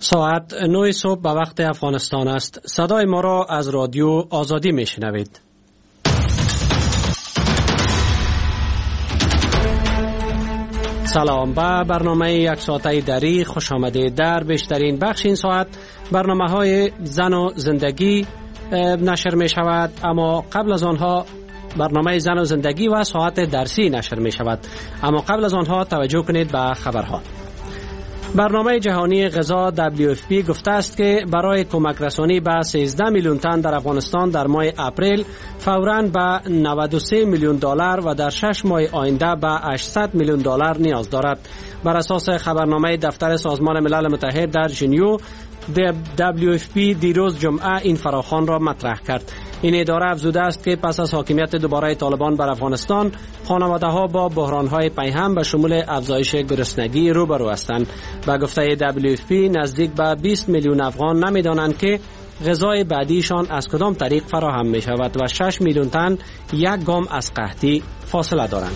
ساعت 9 صبح به وقت افغانستان است. صدای ما را از رادیو آزادی میشنوید. سلام، به برنامه یک ساعته دری خوش آمدید. در بیشترین بخش این ساعت برنامه های زن و زندگی نشر می شود، اما قبل از آنها برنامه زن و زندگی و ساعت درسی نشر می شود. اما قبل از آنها توجه کنید به خبرها. برنامه جهانی غذا WFP گفته است که برای کمک رسانی به 13 میلیون تن در افغانستان در ماه اپریل فوراً به 93 میلیون دلار و در 6 ماه آینده به 800 میلیون دلار نیاز دارد. بر اساس خبرنامه دفتر سازمان ملل متحد در ژنو، WFP دیروز جمعه این فراخوان را مطرح کرد. این اداره افزوده است که پس از حاکمیت دوباره طالبان بر افغانستان، خانواده‌ها با بحران‌های پیهم به شمول افزایش گرسنگی روبرو هستند. به گفته WFP نزدیک به 20 میلیون افغان نمی‌دانند که غذای بعدیشان از کدام طریق فراهم می‌شود و 6 میلیون تن یک گام از قحطی فاصله دارند.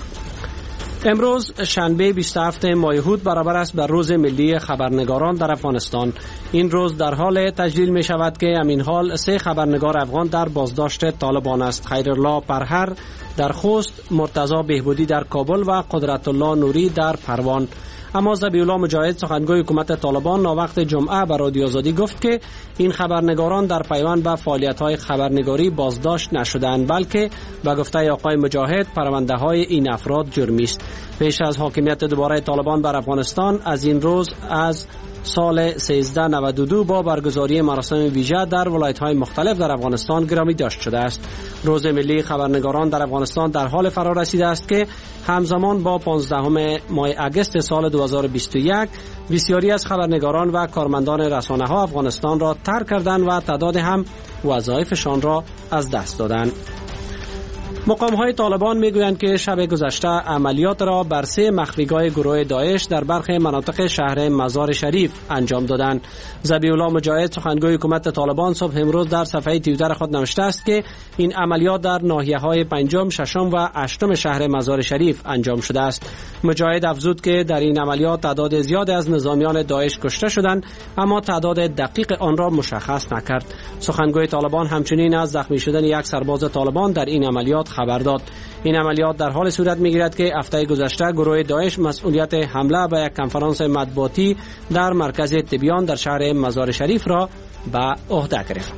امروز شنبه 27 مایهود برابر است بر روز ملی خبرنگاران در افغانستان. این روز در حال تجلیل می شود که همین حال 3 خبرنگار افغان در بازداشت طالبان است: خیرالله پرهر در خوست، مرتضی بهبودی در کابل و قدرت الله نوری در پروان. اما ذبیح الله مجاهد، سخنگوی حکومت طالبان، ناوقت جمعه بر رادیو آزادی گفت که این خبرنگاران در پیوند به فعالیت‌های خبرنگاری بازداشت نشدند، بلکه به گفته آقای مجاهد پرونده‌های این افراد جرمی است. پیش از حاکمیت دوباره طالبان بر افغانستان، از این روز از سال 1392 با برگزاری مراسم ویژه در ولایت‌های مختلف در افغانستان گرامی داشت شده است. روز ملی خبرنگاران در افغانستان در حال فرا رسیده است که همزمان با 15 ماه اگست سال 2021 بسیاری از خبرنگاران و کارمندان رسانه‌ها افغانستان را ترک کردند و تعداد هم وظایفشان را از دست دادند. مقام‌های طالبان میگویند که شب گذشته عملیات را بر 3 مخفیگاه گروه داعش در برخی مناطق شهر مزار شریف انجام دادند. ذبیح الله مجاهد، سخنگوی حکومت طالبان، صبح امروز در صفحه توییتر خود نوشته است که این عملیات در ناحیه‌های 5م، 6م و 8م شهر مزار شریف انجام شده است. مجاهد افزود که در این عملیات تعداد زیادی از نظامیان داعش کشته شدند، اما تعداد دقیق آن را مشخص نکرد. سخنگوی طالبان همچنین از زخمی شدن یک سرباز طالبان در این عملیات خبر داد. این عملیات در حال صورت می‌گیرد که هفته گذشته گروه داعش مسئولیت حمله به یک کنفرانس مطبوعاتی در مرکز تبیان در شهر مزار شریف را به عهده گرفت.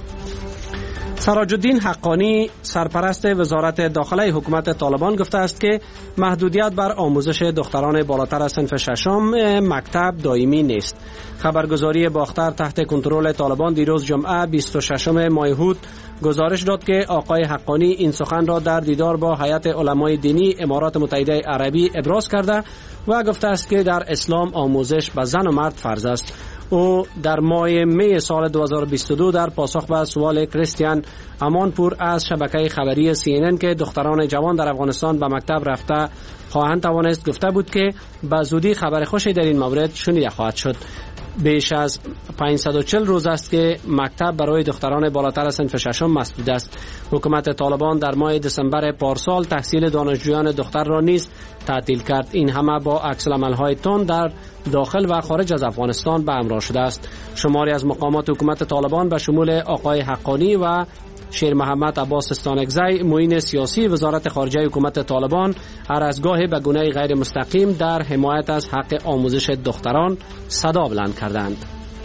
سراج الدین حقانی، سرپرست وزارت داخله حکومت طالبان، گفته است که محدودیت بر آموزش دختران بالاتر از صنف 6م مکتب دائمی نیست. خبرگزاری باختر تحت کنترل طالبان دیروز جمعه 26 مایهود گزارش داد که آقای حقانی این سخن را در دیدار با هیئت علمای دینی امارات متحده عربی ابراز کرده و گفته است که در اسلام آموزش به زن و مرد فرض است. او در ماه می سال 2022 در پاسخ به سوال کریستیان امانپور از شبکه خبری CNN که دختران جوان در افغانستان به مکتب رفته خواهند توانست، گفته بود که به زودی خبر خوشی در این مورد شنیده خواهد شد. بیش از 540 روز است که مکتب برای دختران بالاتر از صنف 6م مسدود است. حکومت طالبان در ماه دسامبر پارسال تحصیل دانشجویان دختر را نیز تعطیل کرد. این همه با عکس‌العمل‌های تند در داخل و خارج از افغانستان به همراه شده است. شماری از مقامات حکومت طالبان به شمول آقای حقانی و شیر محمد عباس استانکزی، معین سیاسی وزارت خارجه حکومت طالبان، هر از گاهی به گونه غیر مستقیم در حمایت از حق آموزش دختران صدا بلند کردند.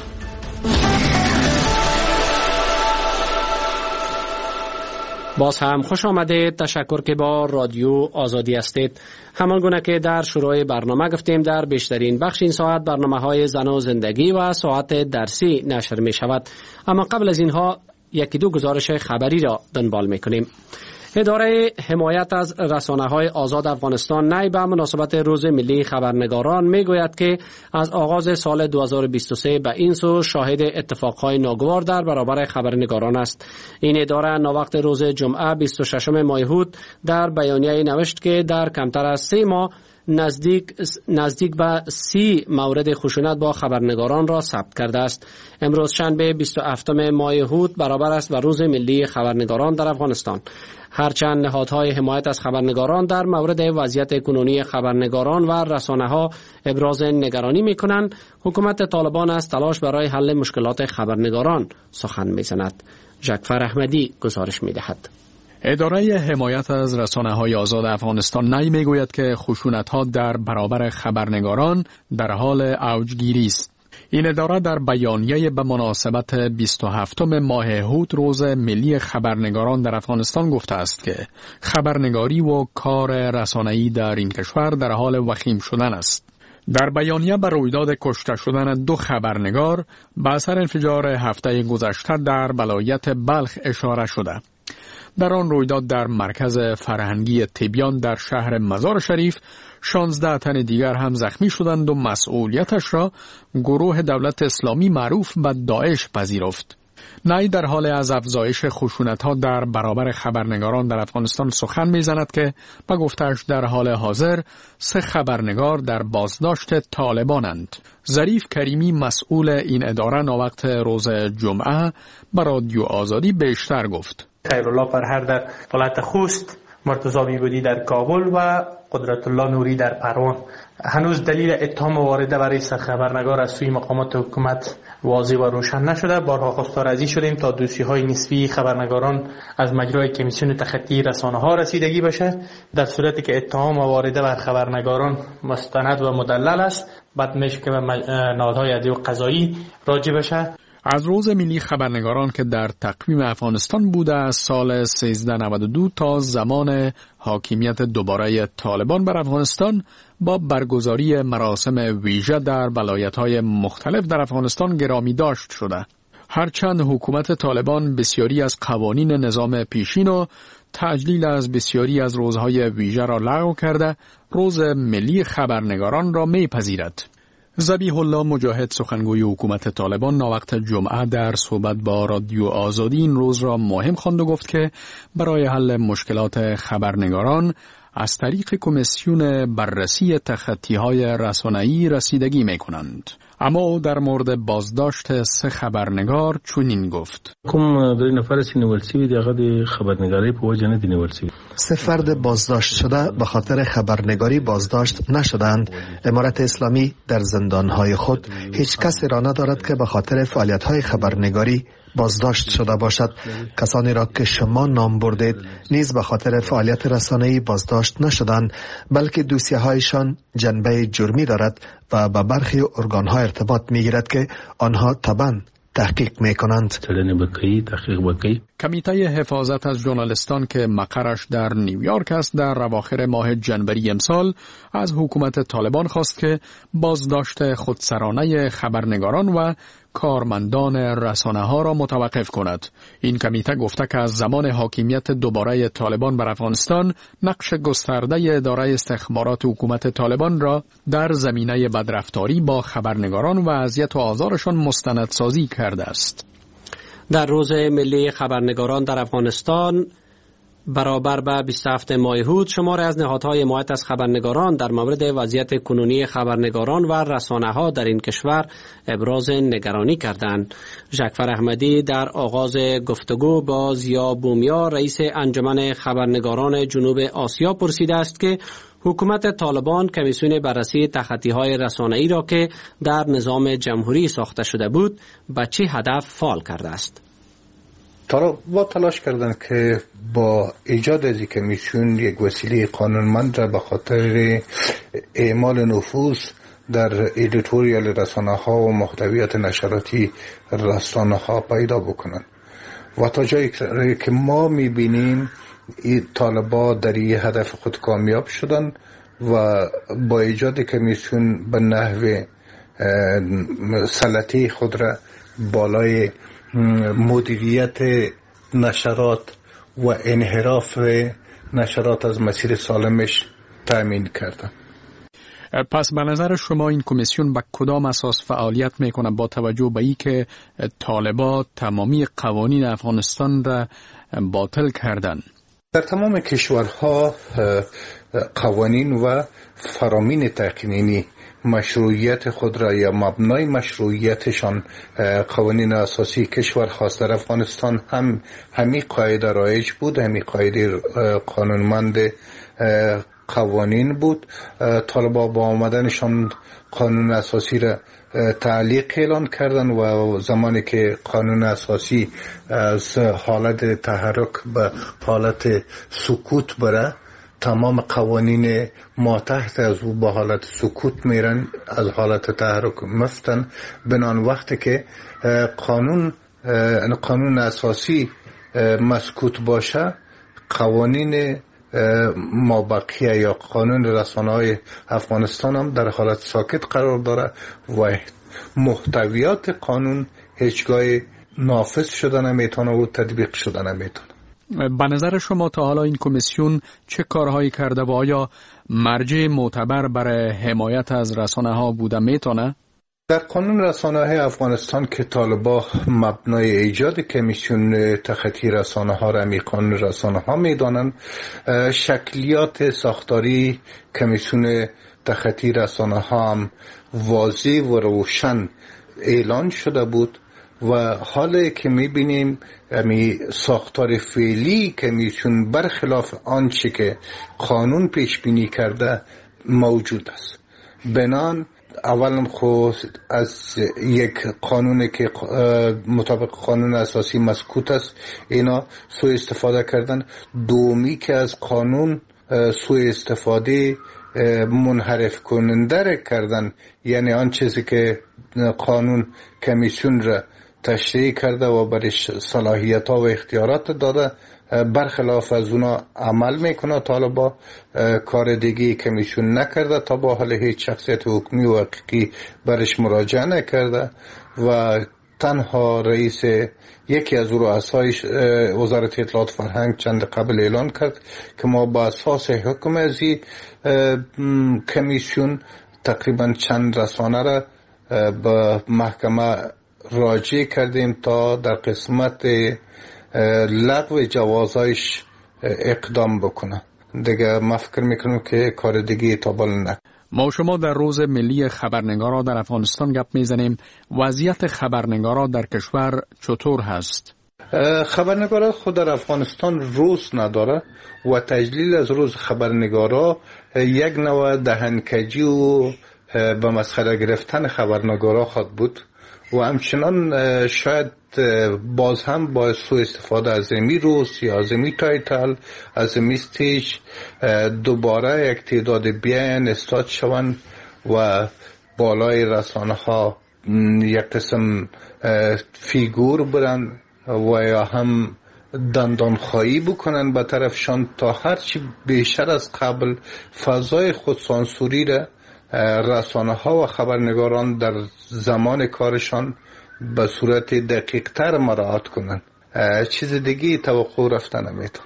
باز هم خوش آمدید. تشکر که با رادیو آزادی هستید. همان گونه که در شروع برنامه گفتیم، در بیشترین بخش این ساعت برنامه‌های زن و زندگی و ساعت درسی نشر می شود. اما قبل از اینها یکی دو گزارش خبری را دنبال می‌کنیم. اداره حمایت از رسانه‌های آزاد افغانستان نی به مناسبت روز ملی خبرنگاران میگوید که از آغاز سال 2023 به این سو شاهد اتفاقهای ناگوار در برابر خبرنگاران است. این اداره ناوقت روز جمعه 26 مایهود در بیانیه نوشت که در کمتر از 3 ماه نزدیک به 30 مورد خشونت با خبرنگاران را ثبت کرده است. امروز شنبه 27 ماه هوت برابر است با روز ملی خبرنگاران در افغانستان. هرچند نهادهای حمایت از خبرنگاران در مورد وضعیت کنونی خبرنگاران و رسانه‌ها ابراز نگرانی می‌کنند، حکومت طالبان از تلاش برای حل مشکلات خبرنگاران سخن می‌زند. جعفر احمدی گزارش می‌دهد. اداره حمایت از رسانه‌های آزاد افغانستان نی می‌گوید که خشونت‌ها در برابر خبرنگاران در حال اوجگیری است. این اداره در بیانیه به مناسبت 27 ماه هوت روز ملی خبرنگاران در افغانستان گفته است که خبرنگاری و کار رسانه‌ای در این کشور در حال وخیم شدن است. در بیانیه به رویداد کشته شدن 2 خبرنگار به اثر انفجار هفته گذشته در ولایت بلخ اشاره شده. در آن رویداد در مرکز فرهنگی تبیان در شهر مزار شریف 16 تن دیگر هم زخمی شدند و مسئولیتش را گروه دولت اسلامی معروف به داعش پذیرفت. نی در حال از افزایش خشونت‌ها در برابر خبرنگاران در افغانستان سخن می‌زند که به گفته‌اش در حال حاضر 3 خبرنگار در بازداشت طالبانند. ظریف کریمی مسئول این اداره ناوقت روز جمعه به رادیو آزادی بیشتر گفت. خیرالله فرهر در ولایت خوست، مرتضی بیبودی در کابل و قدرت الله نوری در پروان. هنوز دلیل اتهام وارده برای خبرنگار از سوی مقامات حکومت واضح و روشن نشده. بارها خواستار شدیم تا دوسیهای نسبی خبرنگاران از مجرای کمیسیون تخطی رسانه‌ها رسیدگی بشه. در صورتی که اتهام وارده بر خبرنگاران مستند و مدلل است، بعد میشه که به نهادهای عدلی و قضایی راجع بشه. از روز ملی خبرنگاران که در تقویم افغانستان بوده از سال 1392 تا زمان حاکمیت دوباره طالبان بر افغانستان با برگزاری مراسم ویژه در ولایت‌های مختلف در افغانستان گرامی داشت شده. هرچند حکومت طالبان بسیاری از قوانین نظام پیشین و تجلیل از بسیاری از روزهای ویژه را لغو کرده، روز ملی خبرنگاران را میپذیرد. ذبیح الله مجاهد سخنگوی حکومت طالبان ناوقت جمعه در صحبت با رادیو آزادی این روز را مهم خواند و گفت که برای حل مشکلات خبرنگاران از طریق کمیسیون بررسی تخطی‌های رسانه‌ای رسیدگی می‌کنند. اما او در مورد بازداشت 3 خبرنگار چنین گفت: کوم درې نفر چې نیول شوي دي هغه د خبرنگاری په وجه نه دي نیول شوي. 3 فرد بازداشت شده به خاطر خبرنگاری بازداشت نشدند. امارت اسلامی در زندانهای خود هیچ کسی را ندارد که به خاطر فعالیت‌های خبرنگاری بازداشت شده باشد. کسانی را که شما نام بردید نیز به خاطر فعالیت رسانه‌ای بازداشت نشدند، بلکه دوسیه‌هایشان جنبه جرمی دارد و به برخی ارگان‌ها ارتباط می‌گیرد که آنها طبعاً تحقیق می‌کنند. کمیته حفاظت از ژورنالیستان که مقرش در نیویورک است در اواخر ماه جنوری امسال از حکومت طالبان خواست که بازداشت خودسرانه خبرنگاران و کارمندان رسانه‌ها را متوقف کند. این کمیته گفته که از زمان حاکمیت دوباره طالبان بر افغانستان نقش گسترده اداره استخبارات حکومت طالبان را در زمینه بدرفتاری با خبرنگاران و اذیت و آزارشان مستندسازی کرده است. در روز ملی خبرنگاران در افغانستان برابر به 27 ماه هوت شماری از نهادهای حمایت از خبرنگاران در مورد وضعیت کنونی خبرنگاران و رسانه‌ها در این کشور ابراز نگرانی کردند. جعفر احمدی در آغاز گفتگو با ضیا بومیا رئیس انجمن خبرنگاران جنوب آسیا پرسیده است که حکومت طالبان کمیسیون بررسی تخطی‌های رسانه‌ای را که در نظام جمهوری ساخته شده بود به چه هدف فعال کرده است. با تلاش کردند که با ایجاد از کمیسیون یک وسیله قانونمند را به خاطر اعمال نفوذ در ادیتوریال رسانه‌ها و محتویات نشراتی رسانه‌ها پیدا بکنند و تا جایی که ما می‌بینیم این طالبان در این هدف خود کامیاب شدند و با ایجاد کمیسیون به نحو سلطه خود را بالای مدیریت نشرات و انحراف نشرات از مسیر سالمش تأمین کردن. پس به نظر شما این کمیسیون به کدام اساس فعالیت میکنه با توجه به ای که طالبان تمامی قوانین افغانستان را باطل کردن؟ در تمام کشورها قوانین و فرامین تقنینی مشروعیت خود را یا مبنای مشروعیتشان قوانین اساسی کشور خاص در افغانستان هم همین قاعده رایج بود، همین قاعده قانونمند قوانین بود. طالبا با آمدنشان قانون اساسی را تعلیق اعلان کردن و زمانی که قانون اساسی از حالت تحرک به حالت سکوت بره، تمام قوانین ما تحت از او با حالت سکوت میرن، از حالت تحرک مفتن. بنان وقتی که قانون اساسی مسکوت باشه، قوانین مابقیه یا قانون رسانه‌های افغانستان هم در حالت ساکت قرار داره و محتویات قانون هیچگاه نافذ شده نمیتونه و تطبیق شده نمیتونه. به نظر شما تا حالا این کمیسیون چه کارهایی کرده و آیا مرجع معتبر برای حمایت از رسانه‌ها بوده میتونه؟ در قانون رسانه‌های افغانستان که طالبا مبنای ایجاد کمیسیون تخطی رسانه‌ها را قانون رسانه‌ها میدانند، شکلیات ساختاری کمیسیون تخطی رسانه‌ها هم واضح و روشن اعلان شده بود و حالا که میبینیم ساختار فعلی کمیسیون برخلاف آنچه که قانون پیش بینی کرده موجود است. بنان اولا خود از یک قانونی که مطابق قانون اساسی مسکوت است اینا سوء استفاده کردن، دومی که از قانون سوء استفاده منحرف کننده کردن، یعنی آن چیزی که قانون کمیسیون را تشریح کرده و برش صلاحیت ها و اختیارات داده برخلاف از اونا عمل میکنه. طالبا کار دیگه کمیسیون نکرده، تا با حال هیچ شخصیت حکومی و حقیقی برش مراجعه نکرده و تنها رئیس یکی از رؤسای وزارت اطلاعات فرهنگ چند قبل اعلان کرد که ما با اساس حکم از کمیسیون تقریبا چند رسانه را به محکمه راجع کردیم تا در قسمت لغو جوازایش اقدام بکنه. دیگه ما فکر میکنم که کار دیگه تابل نه. ما شما در روز ملی خبرنگارا در افغانستان گپ میزنیم. وضعیت خبرنگارا در کشور چطور هست؟ خبرنگارا خود در افغانستان روز نداره و تجلیل از روز خبرنگارا یک نوع دهنکجی و به مسخره گرفتن خبرنگارا خواهد بود و همچنان شاید باز هم با سوء استفاده از امی روز یا از امی تایتل، از امی استیج دوباره یک تعداد بیان استاد شوند و بالای رسانه ها یک قسم فیگور برن و یا هم دندانخواهی بکنن به طرفشان تا هرچی بیشتر از قبل فضای خودسانسوری را رسانه ها و خبرنگاران در زمان کارشان به صورت دقیق تر مراعات کنند. چیز دیگه توقع رفتن نمیتونه.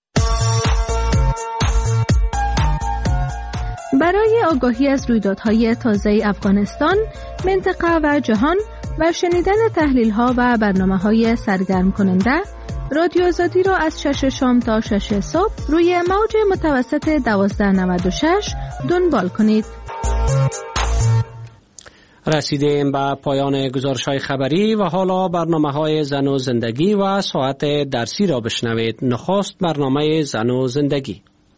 برای آگاهی از رویدادهای تازه افغانستان، منطقه و جهان و شنیدن تحلیل‌ها و برنامه‌های سرگرم کننده، رادیو آزادی را از 6 شام تا 6 صبح روی موج متوسط 1296 دنبال کنید. رسیدیم به پایان گزارش‌های خبری و حالا برنامه‌های زن و زندگی و ساعت درسی را بشنوید. نخست برنامه زن و زندگی.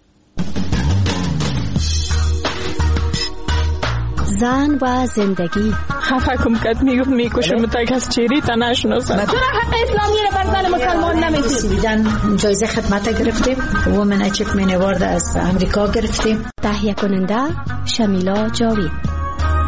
زن و زندگی. خفه کم کد میکشه متک از چیری تا نشناسن. چرا حق اسلامی را بر زن مسلمان نمیدید؟ جایزه خدمت گرفتیم. وومن اچیومنت اوارد از امریکا گرفتیم. تهیه کننده شمیلا جاوید.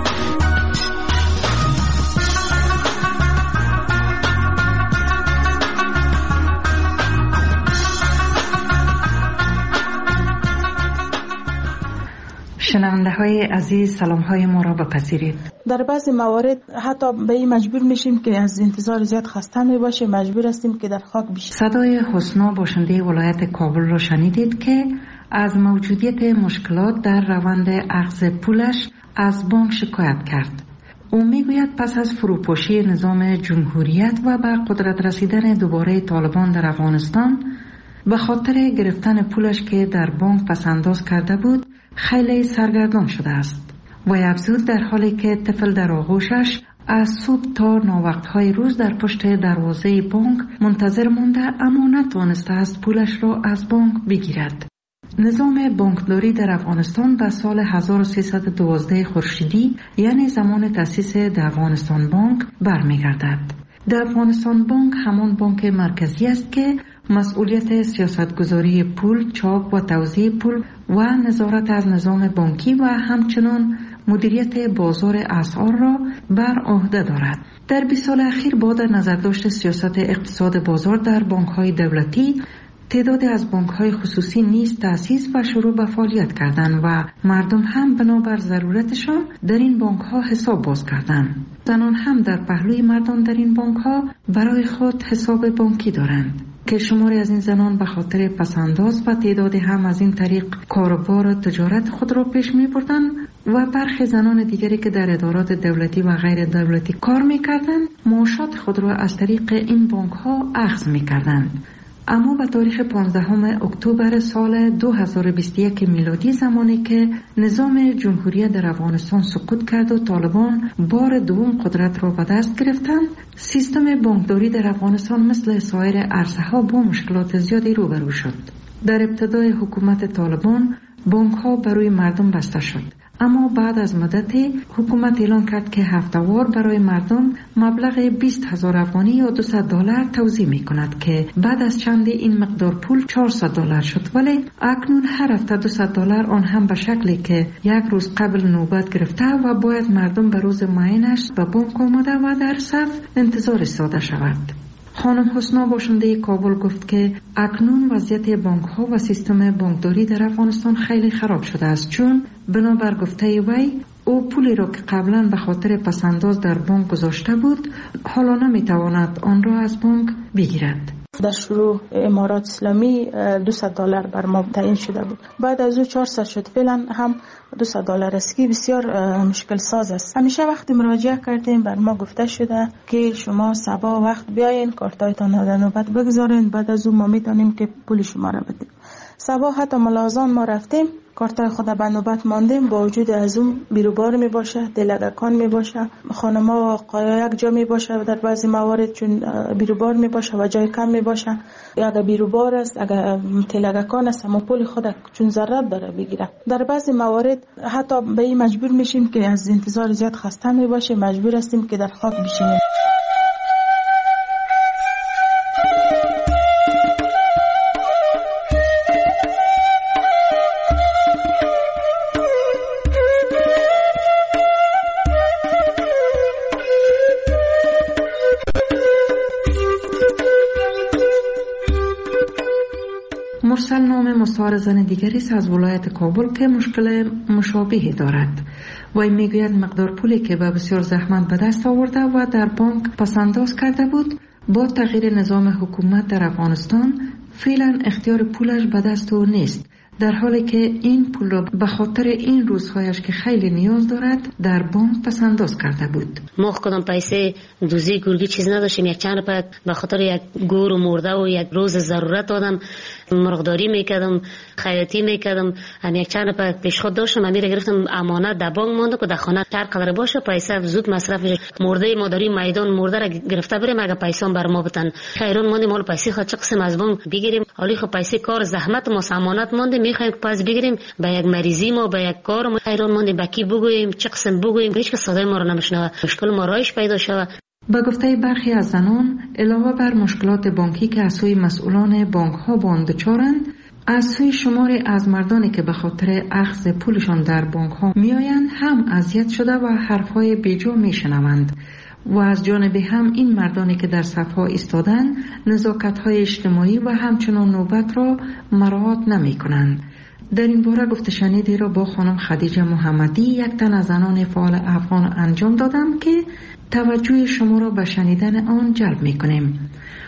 شنونده های عزیز، سلام های ما را بپذیرید. در بعضی موارد حتی به این مجبور میشیم که از انتظار زیاد خسته میباشیم، مجبور هستیم که در خاک بشیم. صدای حسنا باشنده ولایت کابل را شنیدید که از موجودیت مشکلات در روند اخذ پولش از بانک شکایت کرد. او میگوید پس از فروپاشی نظام جمهوریت و به قدرت رسیدن دوباره طالبان در افغانستان، به خاطر گرفتن پولش که در بانک پسنداز کرده بود خیلی سرگردان شده است. وی افزود در حالی که طفل در آغوشش از صبح تا ناوقت‌های روز در پشت دروازه بانک منتظر مانده اما نتوانسته است پولش را از بانک بگیرد. نظام بانکداری در افغانستان به سال 1312 خورشیدی یعنی زمان تأسیس افغانستان بانک برمیگردد. افغانستان بانک همان بانک مرکزی است که مسئولیت سیاستگذاری پول، چاپ و توزیع پول و نظارت از نظام بانکی و همچنین مدیریت بازار اسعار را بر عهده دارد. در 20 سال اخیر با در نظر داشت سیاست اقتصاد بازار در بانک‌های دولتی، تعداد از بانک‌های خصوصی نیز تأسیس و شروع به فعالیت کردند و مردم هم بنابر ضرورتشان در این بانک‌ها حساب باز کردند. زنان هم در پهلوی مردان در این بانک‌ها برای خود حساب بانکی دارند که شماری از این زنان به خاطر پسنداز و تعدادی هم از این طریق کاروبار و تجارت خود را پیش می بردند و برخی زنان دیگری که در ادارات دولتی و غیر دولتی کار می کردند معاشات خود را از طریق این بانک ها اخذ می کردند. اما به تاریخ 15 اکتبر سال 2021 میلادی، زمانی که نظام جمهوری در افغانستان سقوط کرد و طالبان بار دوم قدرت را به دست گرفتند، سیستم بانکداری در افغانستان مثل سایر عرصه‌ها با مشکلات زیادی روبرو شد. در ابتدای حکومت طالبان بانک‌ها برای مردم بسته شد، اما بعد از مدتی حکومت اعلان کرد که هفته‌وار برای مردم مبلغ 20,000 افغانی یا $200 توزیع می کند که بعد از چند این مقدار پول $400 شد، ولی اکنون هر هفته $200 آن هم به شکلی که یک روز قبل نوبت گرفته و باید مردم به روز معینش به بانک آمده و در صف انتظار ایستاده شود. خانم حسنا باشنده کابل گفت که اکنون وضعیت بانک ها و سیستم بانکداری در افغانستان خیلی خراب شده است، چون بنابر گفته وی او پولی را که قبلا به خاطر پسنداز در بانک گذاشته بود حالا نمیتواند آن را از بانک بگیرد. در شروع امارات اسلامی $200 بر ما تعیین شده بود، بعد از او 400 شد، فعلا هم $200 است که بسیار مشکل ساز است. همیشه وقتی مراجعه کردیم بر ما گفته شده که شما صبح وقت بیاین کارتایتان در نوبت بگذارین، بعد از او ما میتونیم که پول شما را بدیم. صبح حتی ملازان ما رفتیم کارتای خود به نوبت ماندیم، با وجود از اون بیروبار می باشه، دلگکان می باشه، خانما و آقایا یک جا می باشه در بعضی موارد، چون بیروبار می باشه و جای کم می باشه. اگر بیروبار است، اگر دلگکان است، اما پول خود چون ضرورت داره بگیره. در بعضی موارد حتی به این مجبور میشیم که از انتظار زیاد خسته می باشیم، مجبور هستیم که در خاک بشینیم. مرسل نام مستعار زن دیگری است از ولایت کابل که مشکل مشابهی دارد. وی میگوید مقدار پولی که به بسیار زحمت به دست آورده و در بانک پسنداز کرده بود، با تغییر نظام حکومت در افغانستان فعلا اختیار پولش به دست او نیست، در حالی که این پول را به خاطر این روزهایش که خیلی نیاز دارد در بانک پسنداز کرده بود. ما کدام پیسه دوزی گرگی چیز نداشتیم، یک چند پاک به خاطر یک گور و مرده و یک روز ضرورت آدم مرغداری میکردم، خیاطی میکردم، هم یک چند پاک پیش خود داشتم، من میره گرفتم امانت در بانک مونده که در خانه هر قدر باشه پیسه زود مصرف میشه. مرده مادری میدان مرده را گرفته بریم اگه پیسه بر ما بدن، خیرون مونده مال پیسه خود چه قسم از بانک بگیریم، حالی خب پیسه کار زحمت ما امانت مونده میخوایم پس بگیریم به یک مریضی ما به یک کار ما خیرون مونده بکی بگوییم چه قسم بگوییم، هیچ کس صدای ما رو نمیشنوه، مشکل ما رایش پیدا شود. به گفته برخی از زنان، علاوه بر مشکلات بانکی که از سوی مسئولان بانک ها با آن دچارند، از سوی شماری از مردانی که به خاطر اخذ پولشان در بانک ها میآیند هم اذیت شده و حرفهای بیجا میشنوند و از جانب هم این مردانی که در صفها ایستادند نزاکت های اجتماعی و همچنان نوبت را مراعات نمی کنند. در این باره گفته شنیدی را با خانم خدیجه محمدی، یک تن از زنان فعال افغان انجام دادم که توجه شما را به شنیدن آن جلب می کنیم.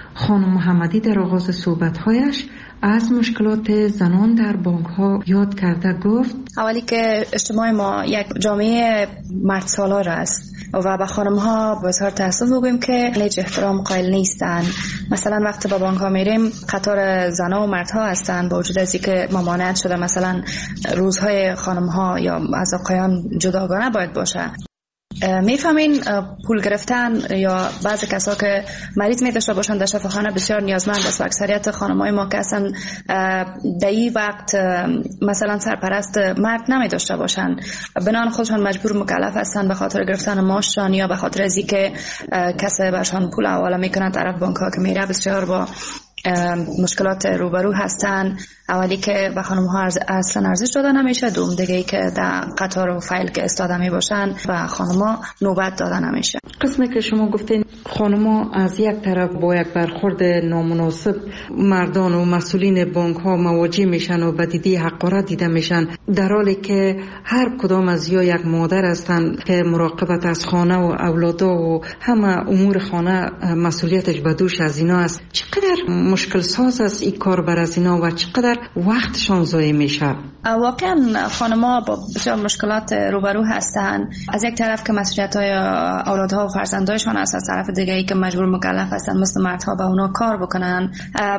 خانم محمدی در آغاز صحبت‌هایش از مشکلات زنان در بانک‌ها یاد کرده گفت اولی که اجتماع ما یک جامعه مرد سالار است و به خانم‌ها بسیار تأسف بگوییم که هیچ احترام قائل نیستن. مثلا وقتی به بانک‌ها میریم قطار زن‌ها و مردها هستن، با وجود از اینکه ممانعت شده مثلا روزهای خانم‌ها یا از آقایان جداگانه باید باشه. میفهمین پول گرفتن یا بعضی کسا که مریض می داشته باشن در شفاخانه بسیار نیازمند است و اکثریت خانم‌های ما که اصلا در این وقت مثلا سرپرست مرد نمی داشته باشن، بنان خودشان مجبور مکلف هستن به خاطر گرفتن معاششان یا به خاطر از اینکه کسی برشان پول حواله میکنه طرف بانک ها که میره بسیار با مشکلات روبرو هستن. اولی که به خانم ها اصلا ارزش داده نمیشه، دوم دیگه ای که در قطار و فایل که استاده می باشن و خانم ها نوبت داده نمیشه. قسمی که شما گفتین خانم ها از یک طرف با یک برخورد نامناسب مردان و مسئولین بانک ها مواجه میشن و بدیدی حقارت دیده میشن، در حالی که هر کدام از یا یک مادر هستن که مراقبت از خانه و اولادا و همه امور خانه مسئولیتش به دوش از اینا است. چقدر مشکل ساز است این کار بر از اینا و چقدر وقتشان ضایع میشه؟ واقعا خانم‌ها با بسیار مشکلات روبرو هستن. از یک طرف که مسئولیت‌های اولادها و فرزندایشان است، از طرف دیگه ای که مجبور مکلف هستن مثل مردها به اونا کار بکنن.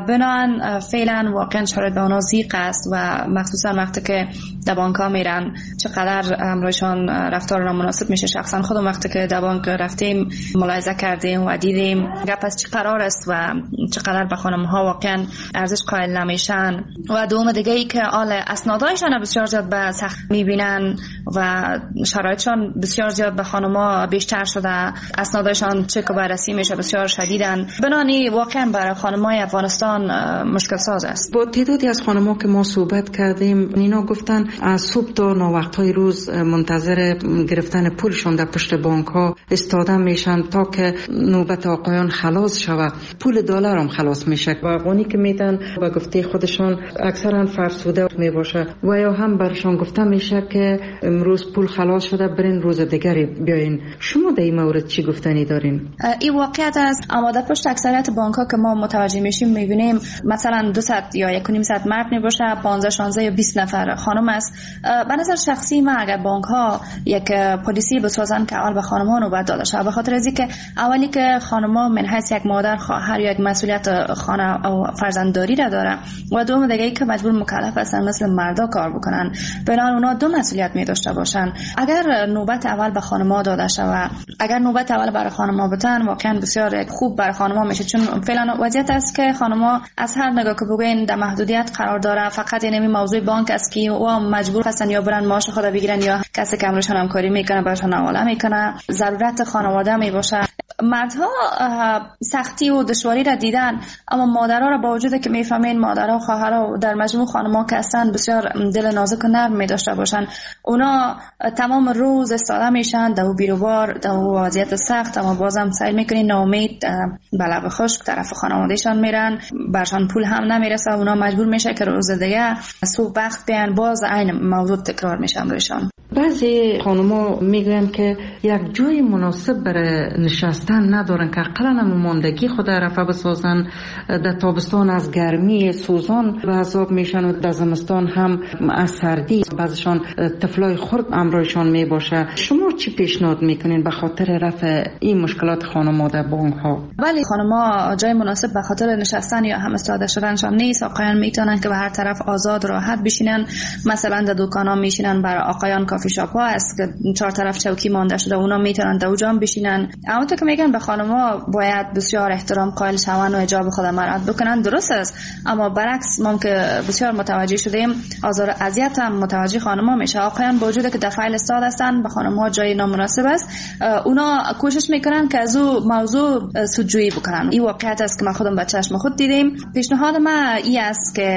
بنان فعلا واقعا شرایط به اونا ضیق است و مخصوصا وقتی که در بانک‌ها میرن چقدر امرشان رفتار نامناسب میشه. شخصا خودم وقتی که در بانک رفتیم ملاحظه کردیم و دیدیم گپ از چه قرار است و چقدر به خانم‌ها واقعا ارزش قائل نمیشن. و دوم دیگه ای که اسنادایشان بسیار زیاد به سخت میبینن و شرایطشان بسیار زیاد به خانم‌ها بیشتر شده، اسنادایشان چک و بررسی میشه بسیار شدیدن. بنانی واقعا برای خانم‌های افغانستان مشکل ساز است. با تعدادی از خانم‌ها که ما صحبت کردیم اینا گفتن از صبح تا ناوقت‌های روز منتظر گرفتن پولشون در پشت بانک‌ها استاده میشن تا که نوبت آقایان خلاص شود. پول دلار هم خلاص میشه و افغانی که میدن و گفته خودشان اکثرا فرسوده می باشه و یا هم برشان گفته میشه که امروز پول خلاص شده برین روز دیگری بیاین. شما در این مورد چی گفتنی دارین؟ این واقعیت است، اما در پشت اکثریت بانک ها که ما متوجه میشیم میبینیم مثلا 200 یا 1.5 مرد می باشه، 15 16 یا 20 نفر خانم است. به نظر شخصی من اگر بانک ها یک پلیسی بسازن که اول به خانم ها نوبت داده شه، به خاطر اینکه اولی که خانم ها من حیث یک مادر خواهر یا یک مسئولیت خانه و فرزندداری را داره و دوم دیگه ای که مجبور مکلف هستن مثل مردا کار بکنن، بنابراین اونا دو مسئولیت می داشته باشن. اگر نوبت اول به خانم‌ها داده شود، اگر نوبت اول برای خانم‌ها بتن واقعا بسیار خوب برای خانم‌ها میشه، چون فعلا وضعیت است که خانم‌ها از هر نگاه که بگوین در محدودیت قرار داره. فقط این موضوع بانک است که او مجبور هستن یا برن معاش خود بگیرن یا کسی که امرشان همکاری میکنه براشون حواله میکنه. ضرورت خانواده می باشه. مردها سختی و دشواری را دیدن، اما مادرها را با وجود که میفهمین مادرها و خواهرها در مجموع خانم‌ها که هستن بسیار دل نازک و نرم می داشته باشن، اونا تمام روز استاده میشن در بیروبار در وضعیت سخت، اما بازم سعی میکنین ناامید به لب خشک طرف خانوادهشان میرن، برشان پول هم نمیرسه، اونا مجبور میشه که روز دیگه صبح وقت بیان باز عین موضوع تکرار میشن برشان. بعضی خانم‌ها میگن که یک جای مناسب برای نشستن ندارن که اقلا ماندگی خود رفع بسازن. در تابستان از گرمی سوزان به عذاب میشن و در زمستان هم از سردی. بعضشان طفلای خرد امرایشان میباشه. شما چی پیشنهاد میکنین به خاطر رفع این مشکلات خانم‌ها در بانک‌ها؟ ولی خانم‌ها جای مناسب به خاطر نشستن یا هم استاده شدنشان نیست. آقایان میتونن که به هر طرف آزاد راحت بشینن، مثلا در دکانا میشینن. برای آقایان کافی شاپ ها است که 4 طرف چوکی مانده شده، اونا میتونن در اونجا بشینن. اما تو که میگن به خانم‌ها باید بسیار احترام قائل شون و حجاب خود مراعات بکنن، درست است، اما برعکس ما که بسیار متوجه شدیم آزار اذیت هم متوجه خانم‌ها میشه. آقایان با وجود که در فایل استاد هستن به خانم‌ها جای نامناسب است، اونا کوشش میکنن که از او موضوع سودجویی بکنن. این واقعیت است که ما خودم با چشم خود دیدیم. پیشنهاد من این است که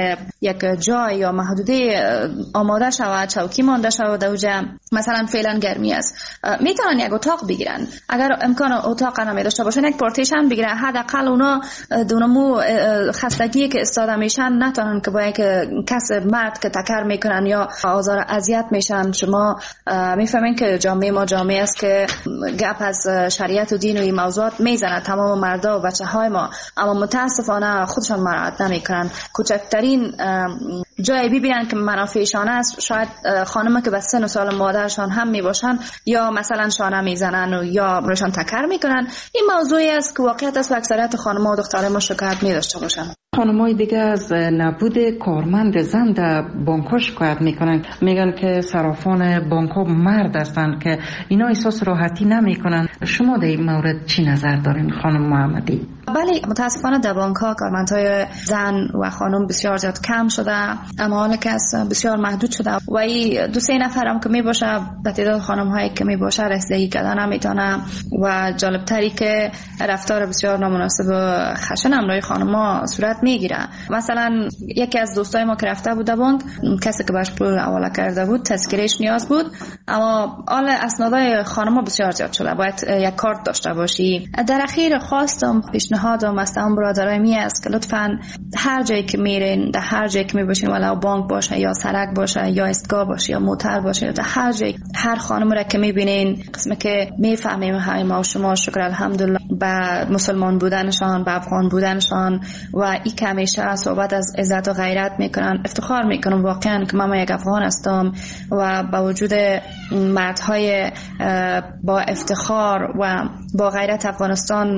یک جای یا محدوده آماده شود، چوکی مانده شود در اوجا، مثلا فعلا گرمی است، میتونن یک اتاق بگیرن. اگر امکان اتاق نمی داشته باشن یک پارتیشن بگیرن، حداقل اونا دونمو خستگی که استاده میشن نتونن که با یک کس مرد که تکر میکنن یا آزار اذیت میشن. شما میفهمین که جامعه ما جامعه است که گپ از شریعت و دین و این موضوعات میزنه تمام مردا و بچه های ما، اما متاسفانه خودشان مراعات نمیکنن. کوچکترین جایی ببینن که منافعشان است، شاید خانم که به سن و سال مادرشان هم میباشن یا مثلا شانه میزنن و یا برشان تکر میکنن. این موضوعی است که واقعیت است و اکثریت خانم‌ها و دخترای ما شکایت میداشته باشن. خانم‌های دیگه از نبود کارمند زن در بانک‌ها شکایت میکنن، میگن که صرافان بانک‌ها مرد هستند که اینا احساس راحتی نمیکنن. شما در این مورد چی نظر دارین خانم محمدی؟ بله، متاسفانه در بانک‌ها کارمندهای زن و خانم بسیار زیاد کم شده، اما حالا که بسیار محدود شده و این 2-3 نفر هم که میباشه به تعداد خانم‌هایی که میباشه رسیدگی کردن نمیتونه و جالبتری که رفتار بسیار نامناسب و خشن همراه خانم‌ها صورت میگیره. مثلا یکی از دوستای ما که رفته بود بانک، کسی که باش پول حواله کرده بود تذکرهش نیاز بود، اما حال اسنادای خانم‌ها بسیار زیاد شده، باید یک کارت داشته باشی. در اخیر خواستم پیشنهادم از تمام برادرای است که لطفاً هر جایی که میرین، در هر جایی که میباشین، ولو بانک باشه یا سرک باشه یا ایستگاه باشه یا موتر باشه، در هر جایی هر خانم را که میبینین، قسمه که میفهمیم های ما و شما شکر الحمدلله به مسلمان بودنشان، به افغان بودنشان و این که همیشه صحبت از عزت و غیرت میکنن. افتخار میکنم واقعا که من یک افغان هستم و با وجود مردهای با افتخار و با غیرت افغانستان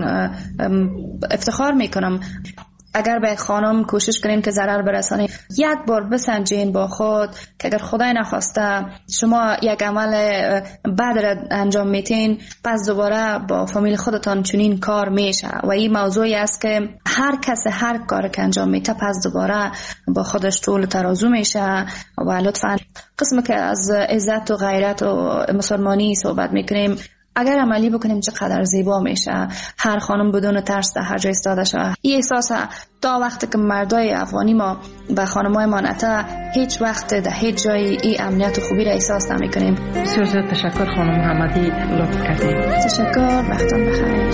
افتخار میکنم. اگر به یک خانم کوشش کنین که ضرر برسانین، یک بار بسنجین با خود که اگر خدای نخواسته شما یک عمل بد را انجام میتین، پس دوباره با فامیل خودتان چنین کار میشه و این موضوعی است که هر کس هر کار که انجام میته پس دوباره با خودش طول ترازو میشه. و لطفاً قسم که از عزت و غیرت و مسلمانی صحبت میکنیم، اگر عملی بکنیم چقدر زیبا میشه. هر خانم بدون ترس در هر جای ایستاده شه. این احساس تا وقتی که مردای افغانی ما به خانمای ما نته، هیچ وقت در هیچ جای این امنیت و خوبی را احساس نمیکنیم. بسیار تشکر خانم محمدی، لطف کردید. تشکر، وقتتون بخیر.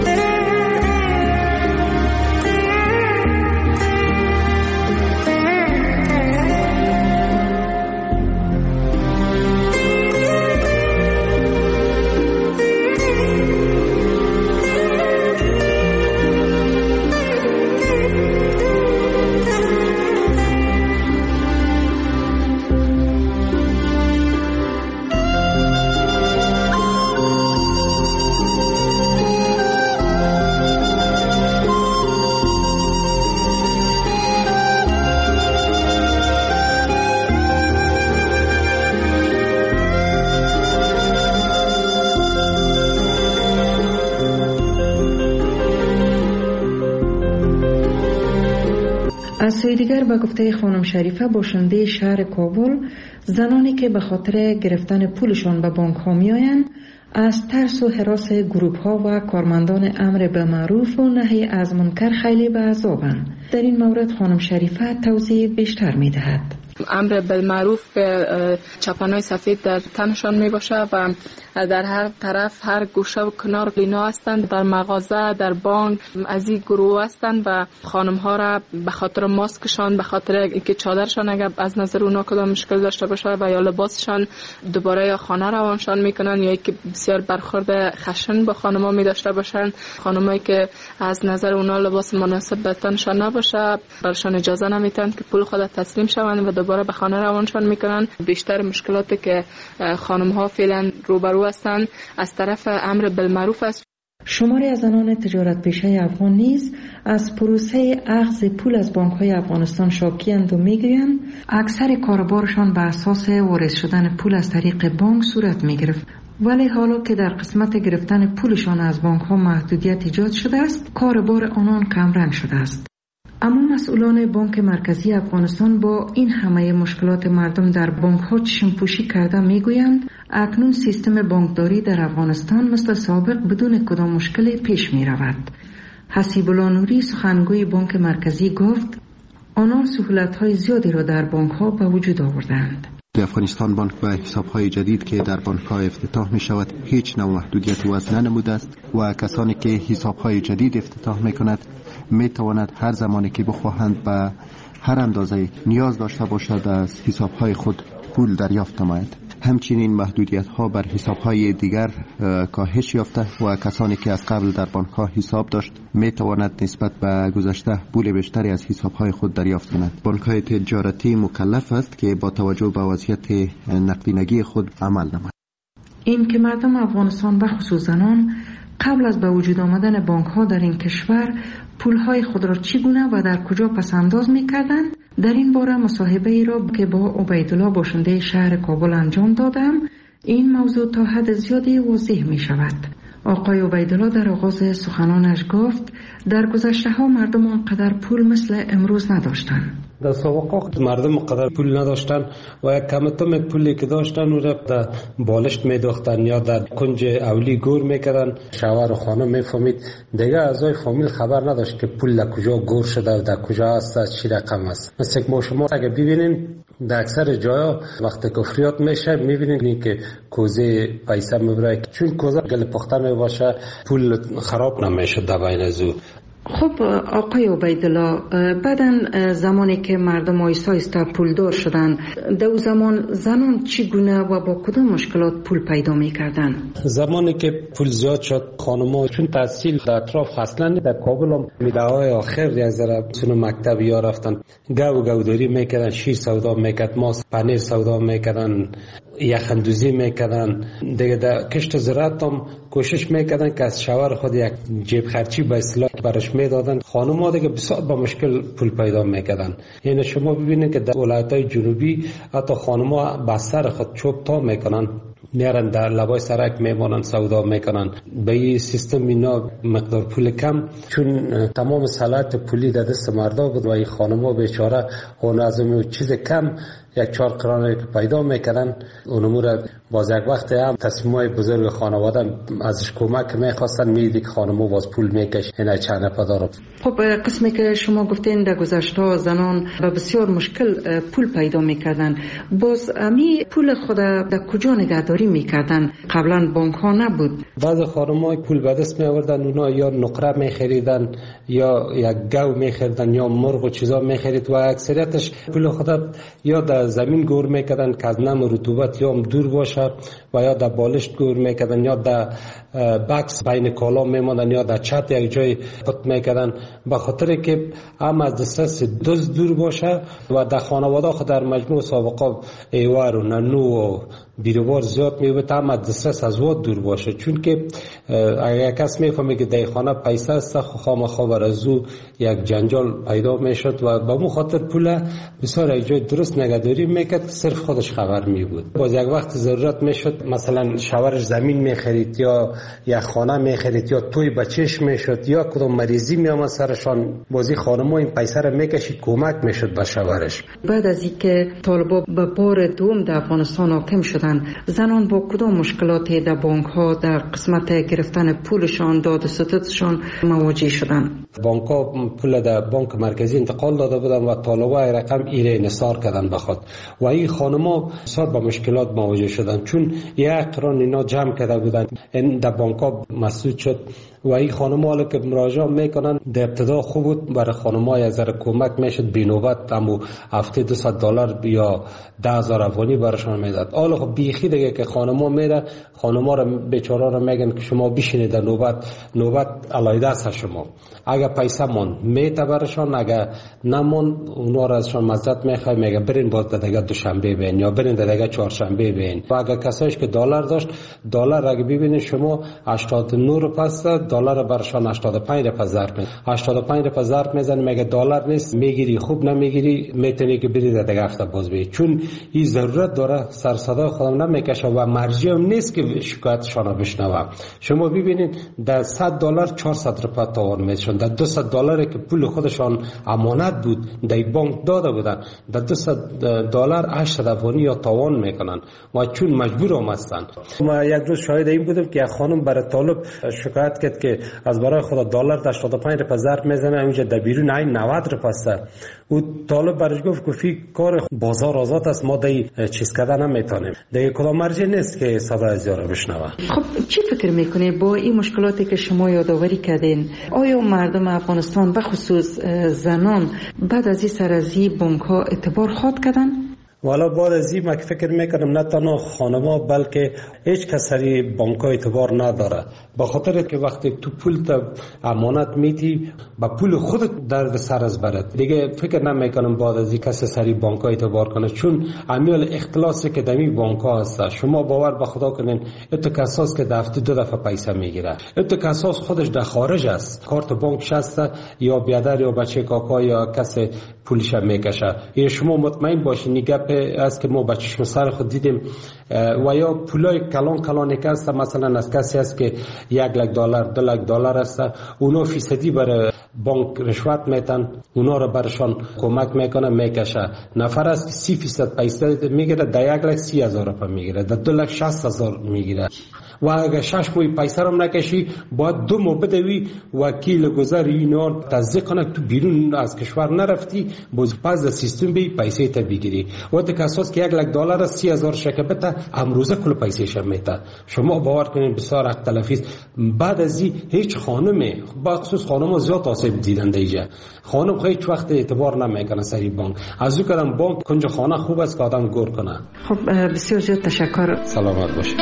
از سوی دیگر به گفته خانم شریفه باشنده شهر کابل، زنانی که به خاطر گرفتن پولشان به بانک ها می آیند از ترس و هراس گروه ها و کارمندان امر بالمعروف و نهی از منکر خیلی به عذابند. در این مورد خانم شریفه توضیح بیشتر می دهد. امر بالمعروف به چپانای سفید در تنشان می باشه و در هر طرف هر گوشه و کنار اینا هستند، در مغازه، در بانک از این گروه هستند و خانم ها را به خاطر ماسکشان، به خاطر اینکه چادرشان اگر از نظر اونا کدام مشکل داشته باشه و یا لباسشان دوباره یا خانه روانشان میکنن یا اینکه بسیار برخورد خشن با خانم ها می داشته باشند. خانمایی که از نظر اونا لباس مناسب به تنشان نباشه برشان اجازه نمیتن که پول خود تسلیم شوند و دوباره به خانه روانشان میکنن. بیشتر مشکلاتی که خانم ها فعلا روبرو هستند از طرف امر بالمعروف است. شماری از زنان تجارت پیشه افغان نیز از پروسه اخذ پول از بانک‌های افغانستان شاکی‌اند و میگویند اکثر کاربارشان به اساس وارد شدن پول از طریق بانک صورت میگرفت، ولی حالا که در قسمت گرفتن پولشان از بانک‌ها محدودیت ایجاد شده است، کاربار آنان کمرنگ شده است. اما مسئولان بانک مرکزی افغانستان با این همه مشکلات مردم در بانک‌ها چشم‌پوشی کرده میگویند اکنون سیستم بانکداری در افغانستان مثل سابق بدون کدام مشکلی پیش می رود. حسیب الله نوری سخنگوی بانک مرکزی گفت آنها سهولت‌های زیادی را در بانک‌ها به وجود آوردند. در افغانستان بانک به حساب‌های جدید که در بانک‌ها افتتاح می‌شود هیچ نوع محدودیت وضع ننموده است و کسانی که حساب‌های جدید افتتاح می‌کنند می‌توانند هر زمانی که بخواهند به هر اندازه نیاز داشته باشد از حساب‌های خود پول دریافت نماید. همچنین محدودیت‌ها بر حساب‌های دیگر کاهش یافته و کسانی که از قبل در بانک‌ها حساب داشت می‌تواند نسبت به گذشته پول بیشتری از حساب‌های خود دریافت کند. بانک‌های تجارتی مکلف است که با توجه به وضعیت نقدینگی خود عمل نماید. این که مردم افغانستان و خصوص زنان قبل از به وجود آمدن بانک‌ها در این کشور پول‌های خود را چگونه و در کجا پس‌انداز می‌کردند، در این باره مصاحبه ای را که با عبیدالله باشنده شهر کابل انجام دادم، این موضوع تا حد زیادی واضح می شود. آقای عبیدالله در آغاز سخنانش گفت در گذشته ها مردم آنقدر پول مثل امروز نداشتند. در سابقه مردم قدر پول نداشتن و یک کمتم پولی که داشتن او را در بالشت میداختن یا در کنج اولی گور میکردن. شوهر و خانم میفهمید، دیگه اعضای فامیل خبر نداشت که پول در کجا گور شده و در کجا است، از چی رقم است. مثل ما شما اگه ببینین در اکثر جاها وقتی کفریات میشه میبینین که کوزه پیسه میبره، چون کوزه گل پخته میباشه پول خراب نمیشه در بین ازو. خب آقای عبیدالله، بعداً زمانی که مردم آیسته پولدار شدن، در زمان زنان چگونه و با کدام مشکلات پول پیدا میکردن؟ زمانی که پول زیاد شد خانم‌ها چون تحصیل در اطراف اصلا در کابل هم میده‌های آخر یک ذره سن مکتب یا رفتن گوداری میکردن، شیر سودا میکرد، ماست پنیر سودا میکردن، یخندوزی میکردن. دیگه در کشت زراعت هم کوشش میکردن که از شوهر خود یک جیب خرچی به اصطلاح برش میدادن. خانم‌ها دیگه بسیار با مشکل پول پیدا میکردن. یعنی شما ببینید که در ولایت‌های جنوبی حتی خانم‌ها با سر خود چوب تا میکنن، میارن در لبای سرک میمانن سودا میکنن. به این سیستم اینا مقدار پول کم، چون تمام صلاحیت پولی در دست مردا بود و این خانم‌ها بیچاره اون از اون چیز کم یک 4 قرانه که پیدا میکردن اونمو را باز یک وقت هم تصمیمای بزرگ خانواده ازش کمک میخواستن، میدید که خانمو باز پول میکش اینا چند پدارم. خب قسمی که شما گفتین در گذشته زنان به بسیار مشکل پول پیدا میکردن، باز امی پول خود در کجا نگهداری میکردن؟ قبلا بانک ها نبود. بعض خانم‌ها پول به دست میآوردن، اونا یا نقره میخریدن یا یک گاو میخریدن یا مرغ و چیزا میخرید و اکثریتش پول خود یا در زمین گور میکردن که از نم رطوبت یا دور باشه و یا در بالشت گور میکردن یا در بکس بین کالا میماندن یا در چت یک جای پت میکردن، به خاطر که هم از دسترس دزد دور باشه و در خانواده خود در مجموع سابقه ایوار و ننو و بیروبار زیاد میبود، هم از دسترس از واد دور باشه. چون که اگر کس میفهمه که در خانه پیسه است خامخا بر از او یک جنجال پیدا میشد و به مو خاطر پول بسیار یک جای درست نگهداری میکرد، صرف خودش خبر میبود. باز یک وقت ضرورت میشد مثلا شوهرش زمین میخرید یا یک خانه میخرید یا توی بچهش میشد یا کدام مریضی میامد سرشان، بازی خانم‌ها این پیسه را میکشید کمک میشد به شوهرش. بعد از اینکه طالبان به بار دوم در افغانستان حاکم شدند، زنان با کدام مشکلاتی در بانک ها در قسمت گرفتن پولشان، داد و ستدشان مواجه شدند؟ بانک ها پول در بانک مرکزی انتقال داده بودن و طالبان رقم ایره نثار کردن بخواد و این خانم‌ها بسیار با مشکلات مواجه شدن، چون یک قران اینا جمع کرده بودن این در بانک ها مسدود شد و این خانم‌ها که مراجعه میکنن در ابتدا خوب بود، برای خانم‌ها از ذره کمک میشد، بینوبت همو هفته $200 یا 10,000 افغانی براشون میداد. حالا خب بیخی دیگه که خانم‌ها میره، خانم‌ها رو بیچاره رو میگن که شما بشینید در نوبت علایده است شما، اگر پیسه مون میته براشون، اگر نمون اونا رو ازشون مزد میخوای، میگه برین باز دیگه دوشنبه بین یا برین دیگه چهارشنبه بین. و اگر کسایش که دلار داشت، دلار اگه ببینید شما 89 رو پس دلار برشان 85 رو پس ضرب میزنه، 85 رو پس ضرب میزنه، میگه دلار نیست میگیری، خوب نمیگیری میتونی که بری دیگه هفته باز بری، چون این ضرورت داره سر صدا خودم نمیکشه و مرجع هم نیست که شکایتشان رو بشنوه. شما ببینید در $100 400 روپیه تاوان میشون، در $200 که پول خودشان امانت بود در بانک داده بودن، در $200 800 افغانی یا تاوان میکنن و چون مجبور هم هستن. ما یک روز شاهد این بودم که یک خانم برای طالب شکایت کرد میگد که از برای خدا دلار 85 روپیه ضرب میزنه، اونجا در بیرون عین 90 روپیه است. او طالب برش گفت که فی کار بازار آزاد است، ما دی چیز کردن نمیتونیم. دیگه کدام مرجع نیست که صدای زیاره بشنوه. خب چی فکر میکنه با این مشکلاتی که شما یادآوری کردین، آیا مردم افغانستان به خصوص زنان بعد از این سرازی بانک ها اعتبار خواهد کردن؟ والا بعد از این من فکر میکنم نه تنها خانما بلکه هیچ کسری بانک ها اعتبار نداره، به خاطر که وقتی تو پول تا امانت میتی با پول خودت درد سر از برد. دیگه فکر نمیکنم بعد از این کسی سری بانک ها اعتبار کنه، چون عمیل اختلاسی که دمی بانک ها هست. شما باور به خدا کنین اتو کساس که دفعه 2 دفعه پیسه میگیره، اتو کساس خودش در خارج است، کارت بانک هست یا بیادر یا بچه کاکا یا کسی پولش میکشه. این شما مطمئن باشین گپ است که ما با چشم سر خود دیدیم. و یا پولای کلان کلانی که هست، مثلا از کسی است که $1,00,000 $2,00,000 است، اونا فیصدی برای بانک رشوت میتن، اونا رو برشان کمک میکنه میکشه. نفر است که 30% پیسه میگیره، در 1,30,000 روپیه میگیره، در 2,60,000 میگیره. و اگر 6 ماه پیسه رو نکشی باید 2 ماه بدوی وکیل گذر اینا تصدیق کنه تو بیرون از کشور نرفتی، باز پس از سیستم بی پیسه تا بگیری. وقتی که اساس که $1,00,000 $30,000 شکبته امروزه کل پیسه شمیته. شما باور کنین بسیار اختلافی است. بعد از این هیچ خانم، با خصوص خانم زیاد آسیب دیدن دیگه. خانم هیچ وقت اعتبار نمیکنه سری بانک. از اون کدام بانک کنج خانه خوب است که آدم گور کنه. خب بسیار زیاد تشکر. سلامت باشید.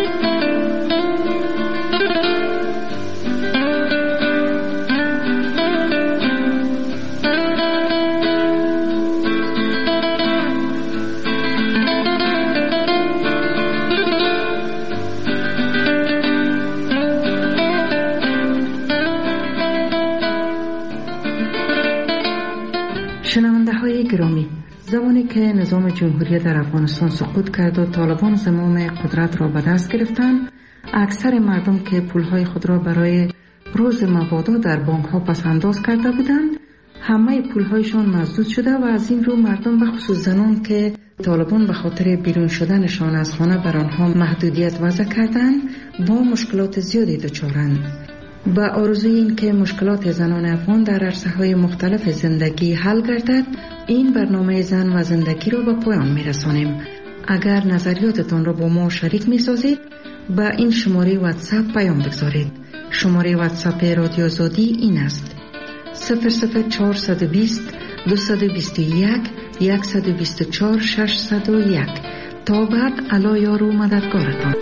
شنونده های گرامی، زمانی که نظام جمهوری در افغانستان سقوط کرد و طالبان زمام قدرت را به دست گرفتند، اکثر مردم که پولهای خود را برای روز مبادا در بانک ها پس انداز کرده بودند، همه پولهایشان مسدود شده و از این رو مردم به خصوص زنان که طالبان به خاطر بیرون شدنشان از خانه بر آنها محدودیت وضع کردند، با مشکلات زیادی دچارند. با آرزوی این که مشکلات زنان افغان در عرصه‌های مختلف زندگی حل گردد، این برنامه زن و زندگی را به پایان می‌رسانیم. اگر نظریاتتان را با ما شریک می‌سازید، با این شماره واتساپ پیام بگذارید. شماره واتساپ رادیو آزادی این است: 00420 221 124 601. تا بعد، الا یارو مددگارتان.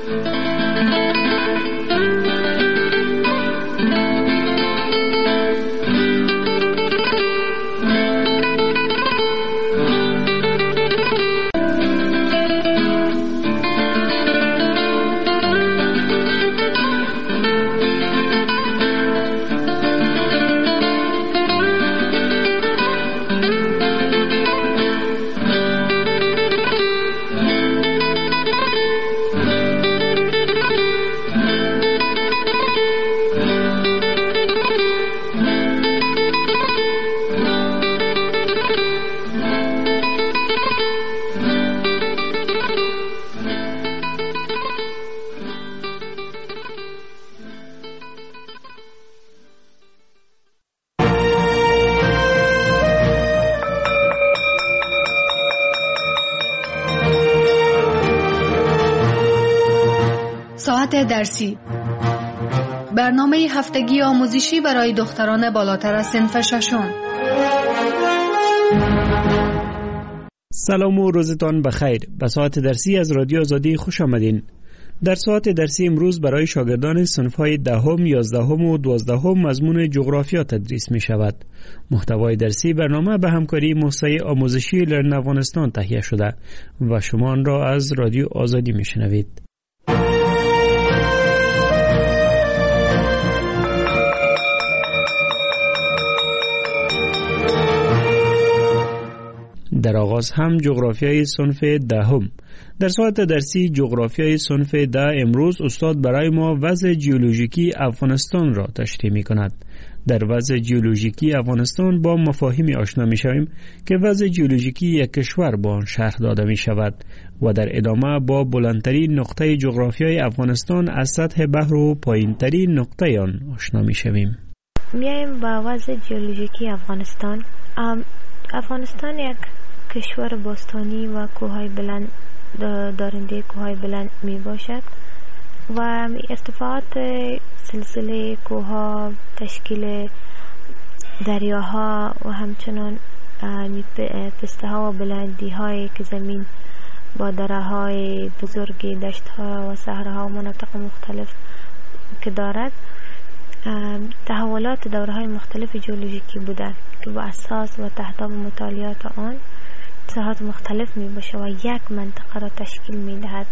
ساعت درسی، برنامه هفتگی آموزشی برای دختران بالاتر از صنف ششم. سلام و روزتان بخیر. به ساعت درسی از رادیو آزادی خوش آمدین. در ساعت درسی امروز برای شاگردان صنف‌های 10ام، 11ام و 12ام مضمون جغرافیا تدریس می شود. محتوای درسی برنامه به همکاری موسسه آموزشی لرن افغانستان تهیه شده و شما آن را از رادیو آزادی می شنوید. در آغاز هم جغرافیای صنف دهم. در ساعت درسی جغرافیای صنف ده امروز استاد برای ما وضع جیولوژیکی افغانستان را تشریح می کند. در وضع جیولوژیکی افغانستان با مفاهیمی آشنا می شویم که وضع جیولوژیکی یک کشور با آن شرح داده می شود و در ادامه با بلندترین نقطه جغرافیای افغانستان از سطح بحر و پایینترین نقطه آن آشنا می شویم. میایم با وضع جیولوژیکی افغانستان. افغانستان یک کشور باستانی و کوههای بلند دارنده کوههای بلند می باشد و ارتفاعات سلسله کوهها، تشکیل دریاها و همچنان پسته ها و بلندی های که زمین با دره های بزرگ، دشت ها و صحراها و مناطق مختلف که دارد تحولات دوره های مختلف جیولوژیکی بوده که با اساس و تحت مطالعات آن ساحات مختلف می باشه و یک منطقه را تشکیل می دهد.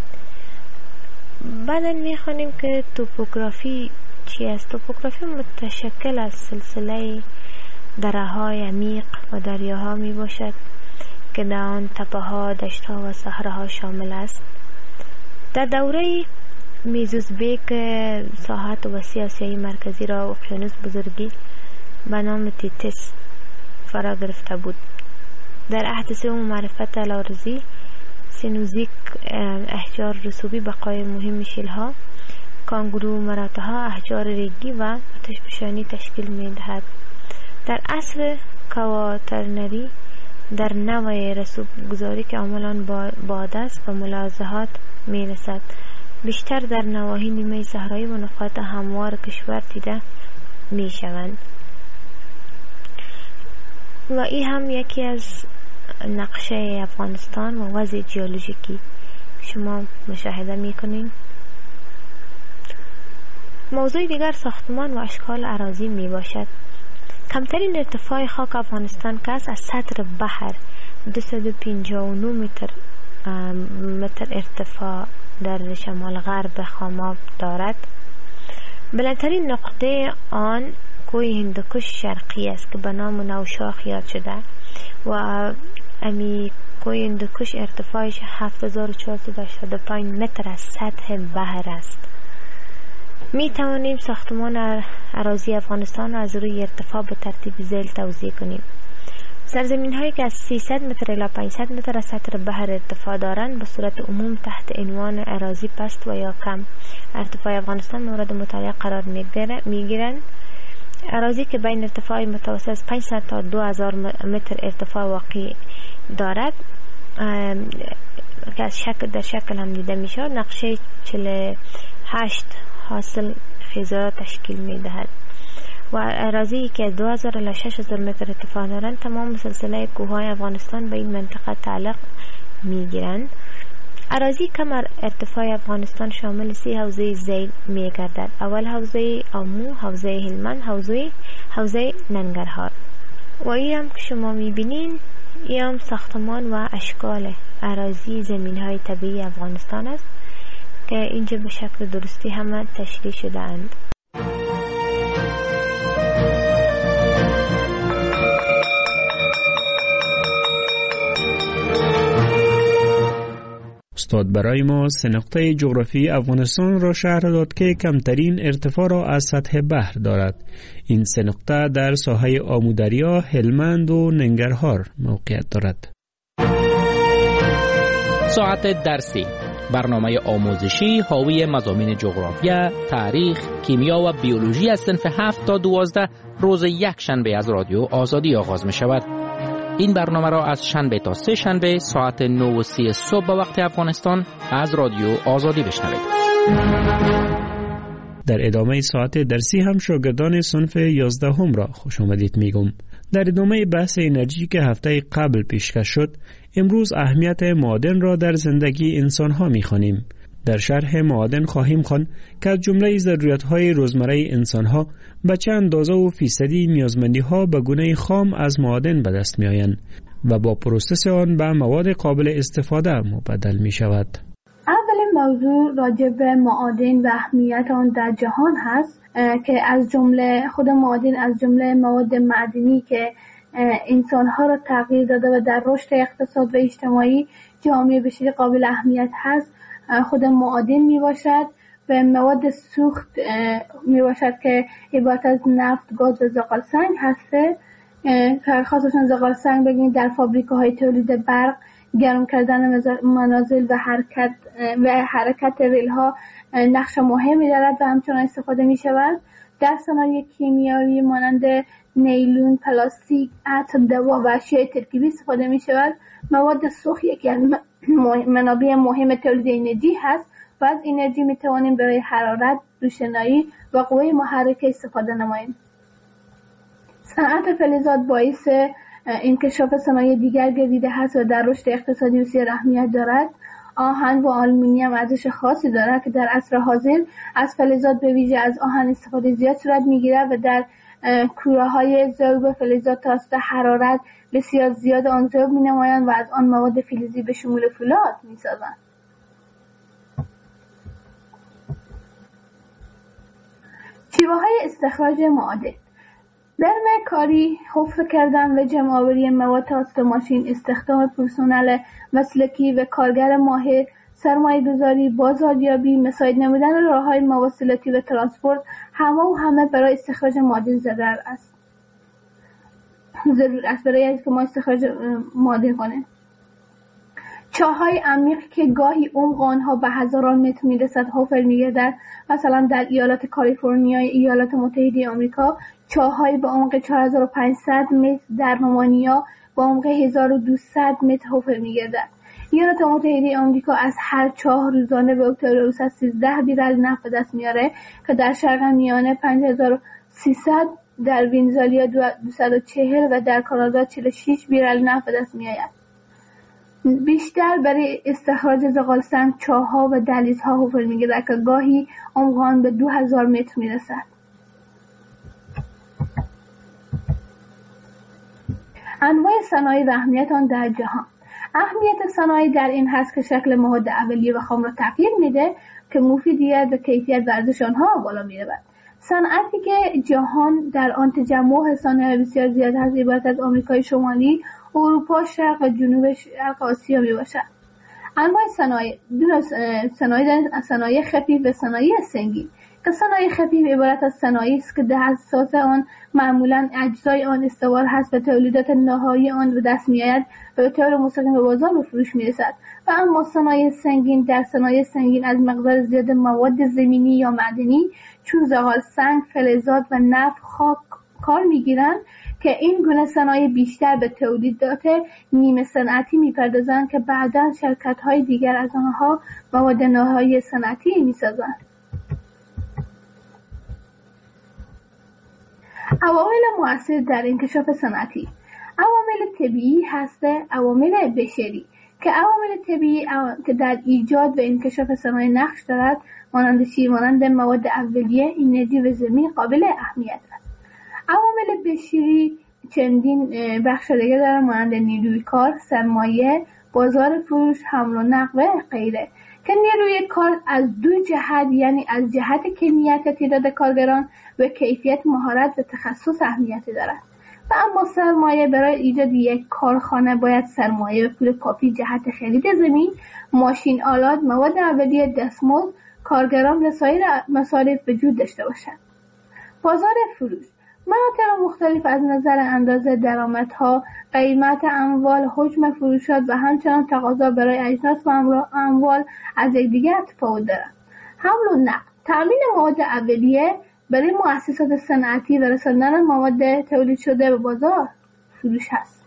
بعدا می خوانیم که توپوگرافی چی است؟ توپوگرافی متشکل از سلسله دره های عمیق و دریاها می باشد که در آن تپه ها، دشت ها و صحراها شامل است. در دوره میزوزبیک ساحات وسیع آسیای مرکزی را اقیانوس بزرگی به نام تیتس فرا گرفته بود. در عهد سوم معرفت الارضی سینوزیک احجار رسوبی بقای مهم شیلها، کانگرو مراتها، احجار ریگی و آتشفشانی تشکیل می دهد. در عصر کواترنری در نوع رسوب گذاری که عملاً باد است و ملاحظات می رسد. بیشتر در نواحی نیمه صحرایی و نقاط هموار کشور دیده می شوند. و این هم یکی از نقشه افغانستان و وضع جیولوژیکی شما مشاهده می کنین. موضوع دیگر ساختمان و اشکال اراضی می باشد. کمترین ارتفاع خاک افغانستان که از سطح بحر 259 متر ارتفاع در شمال غرب خاماب دارد. بلندترین نقطه آن کوه هندوکش شرقی است که به نام نوشاخ یاد شده و امی کوه هندوکش ارتفاعش 7485 متر از سطح بحر است. می توانیم ساختمان اراضی افغانستان از روی ارتفاع به ترتیب ذیل توزیع کنیم. سرزمین هایی که از 300 متر الی 500 متر از سطح بحر ارتفاع دارند به صورت عموم تحت عنوان اراضی پست و یا کم ارتفاع افغانستان مورد مطالعه قرار می گیرند. اراضی که بین ارتفاع متوسط از 500 تا 2000 متر ارتفاع واقع دارد که از در شکل هم دیده می شود نقشه 48 حاصل خیزرات تشکیل می دهد و اراضی که 2000 الی 6000 متر ارتفاع دارند تمام سلسله کوههای افغانستان به این منطقه تعلق می گیرند. اراضی کم ارتفاع افغانستان شامل 3 حوزه ذیل می گردد. اول حوزه آمو، حوزه هلمند، حوزه ننگرهار. و این هم که شما می بینین این هم ساختمان و اشکال اراضی زمین های طبیعی افغانستان است که اینجا به شکل درستی همه تشریح شده اند. استاد برای ما 3 نقطه جغرافی افغانستان را شرح داد که کمترین ارتفاع را از سطح بحر دارد. این 3 نقطه در ساحه آمودریا، هلمند و ننگرهار موقعیت دارد. ساعت درسی برنامه آموزشی حاوی مضامین جغرافیا، تاریخ، کیمیا و بیولوژی از صنف 7 تا 12 روز یک شنبه از رادیو آزادی آغاز می شود. این برنامه را از شنبه تا 3 شنبه ساعت 9:30 صبح به وقت افغانستان از رادیو آزادی بشنوید. در ادامه ساعت درسی هم شاگردان صنف 11 هم را خوش آمدید میگم. در ادامه بحث انرژی که هفته قبل پیشکش شد، امروز اهمیت معادن را در زندگی انسان ها می خوانیم. در شرح معادن خواهیم خواند که از جمله ضروریات‌های روزمره انسان‌ها به چه اندازه و فیصدی نیازمندی‌ها به گونه خام از معادن به دست می‌آیند و با پروسس آن به مواد قابل استفاده مبدل می‌شود. اولین موضوع راجع به معادن و اهمیت آن در جهان هست که از جمله خود معادن از جمله مواد معدنی که انسانها را تغییر داده و در رشد اقتصاد و اجتماعی جامعه بشری قابل اهمیت هست خود معادن می باشد و مواد سوخت می باشد که عبارت از نفت، گاز و زغال سنگ هسته. خاصشان زغال سنگ بگیم در فابریکه‌های تولید برق، گرم کردن منازل و حرکت ریل ها نقش مهمی دارد و همچنان استفاده می شود. در صنایع کیمیایی مانند نیلون، پلاستیک، عطر، دوا و اشیاء ترکیبی استفاده می شود. مواد سوخت یکی از منابع مهم تولید انرژی هست و از انرژی می توانیم برای حرارت، روشنایی و قوه محرکه استفاده نماییم. صنعت فلزات باعث انکشاف صنایع دیگر گردیده هست و در رشد اقتصادی بسیار اهمیت دارد. آهن و آلومینیوم ارزش خاصی دارد که در عصر حاضر از فلزات به ویژه از آهن استفاده زیاد صورت می‌گیرد و در کوره‌های ذوب فلزات توسط حرارت بسیار زیاد آن ذوب می‌نمایند و از آن مواد فلزی به شمول فولاد می‌سازند. شیوه‌های استخراج معادن: برمه کاری، حفر کردن و جمع‌آوری مواد توسط ماشین، استخدام پرسنل مسلکی و کارگر ماهر، سرمایه‌گذاری، بازاریابی، مساعد نمودن راه‌های مواصلاتی و ترانسپورت همه برای استخراج معادن ضرور است برای اینکه ما استخراج معادن کنیم. چاه‌های عمیق که گاهی عمق آنها به هزاران متر می‌رسد حفر می‌گردد. مثلا در ایالات کالیفرنیا، ایالات متحده آمریکا، چاه‌های به عمق 4500 متر، در رومانیا با عمق 1200 متر حفر می‌گردد. ایالات متحده آمریکا از هر چاه روزانه به طور 13 بیرل نفت به دست میاره که در شرق میانه 5300، در ونزوئلا 240 و در کانادا 46 بیرل نفت به دست میآید. بیشتر برای استخراج زغال سنگ چاه‌ها و دهلیزها حفر می‌گردد که گاهی عمق آن به 2000 متر میرسد. انواع صنایع و اهمیت آن در جهان. اهمیت صنایع در این هست که شکل مواد اولیه و خام را تغییر میده که مفیدیت و کیفیت و ارزش آنها بالا میرود. صنعتی که جهان در آن تجمع صنایع بسیار زیاد هست عبارت از آمریکای شمالی، اروپا، شرق و جنوب شرق آسیا می باشد. انواع صنایع: صنایع خفیف و صنایع سنگین. که صنایع خفیف عبارت از صنایعی است که در اساس آن معمولا اجزای آن استوار هست و تولیدات نهایی آن به دست میآید و به طور مستقیم به بازار به فروش میرسد. و اما صنایع سنگین: در صنایع سنگین از مقدار زیاد مواد زمینی یا معدنی چون زغال سنگ، فلزات و نفت کار میگیرند که این گونه صنایع بیشتر به تولیدات نیمه صنعتی میپردازند که بعداً شرکت‌های دیگر از آنها مواد نهایی صنعتی میسازند. عوامل مؤثر در انکشاف صنعتی: عوامل طبیعی هسته، عوامل بشری. که عوامل طبیعی که در ایجاد و انکشاف صنایع نقش دارد مانند مواد اولیه، انرژی و زمین قابل اهمیت است. عوامل بشری چندین بخش دیگر دارند مانند نیروی کار، سرمایه، بازار فروش، حمل و نقل و غیره. که نیروی کار از دو جهت، یعنی از جهت کمیت یا تعداد کارگران و کیفیت، مهارت و تخصص اهمیتی دارد. و اما سرمایه: برای ایجاد یک کارخانه باید سرمایه و پول کافی جهت خرید زمین، ماشین آلات، مواد اولیه، دستمزد، کارگران و سایر مصارف وجود داشته باشد. بازار فروش: مناطق مختلف از نظر اندازه درآمدها، قیمت اموال، حجم فروشات و همچنان تقاضا برای اجناس و اموال از یکدیگر تفاوت دارند. حمل و نقل: تامین مواد اولیه برای مؤسسات صنعتی و رساندن مواد تولید شده به بازار فروش است.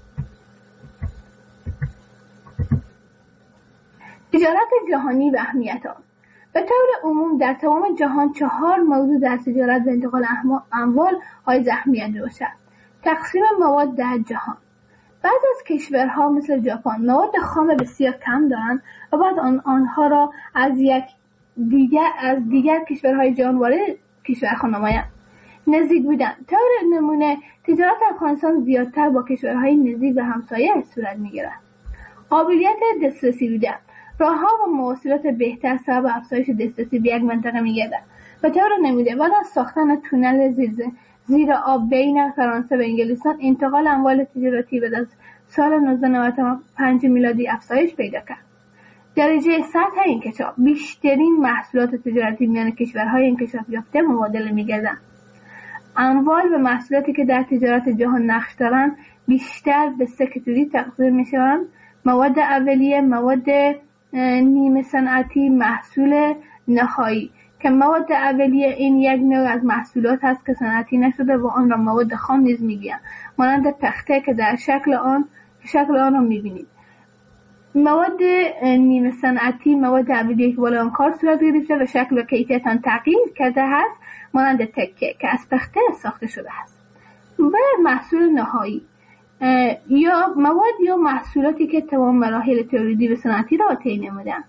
تجارت جهانی و اهمیت آن: به طور عموم در تمام جهان 4 موضوع در تجارت و انتقال اموال های اهمیت می‌باشد. تقسیم مواد در جهان: بعضی از کشورها مثل ژاپن مواد خام بسیار کم دارند و بعد آنها را از دیگر کشورهای جهان وارد کشور خود نمایند. نزدیک بودن: طور نمونه تجارت افغانستان زیادتر با کشورهای نزدیک و همسایه صورت می‌گیرد. قابلیت دسترسی بودن: راه‌ها و مواصلات بهتر سبب افزایش دسترسی به یک منطقه می‌گردد. به طور نموده بعد از ساختن تونل زیر آب بین فرانسه و انگلستان، انتقال اموال تجارتی بعد از سال 1995 میلادی افزایش پیدا کرد. درجه سطح انکشاف بیشترین محصولات تجارتی میان کشورهای انکشاف یافته مبادله می‌گردند. اموال و محصولاتی که در تجارت جهان نقش دارند بیشتر به سه کاتگوری تقسیم می‌شوند: مواد اولیه، مواد نیمه صنعتی، محصول نهایی. که مواد اولیه این یک نوع از محصولات هست که صنعتی نشده و آن را مواد خام نیز میگویند، مانند تخته که در شکل آن را می‌بینید. مواد نیمه صنعتی مواد اولیه که بالا آن کار صورت گرفته و شکل و کیفیت آن تغییر کرده است، مانند تکه که از تخته ساخته شده است. و محصول نهایی یا مواد یا محصولاتی که تمام مراحل تولیدی و صنعتی را طی نمودند.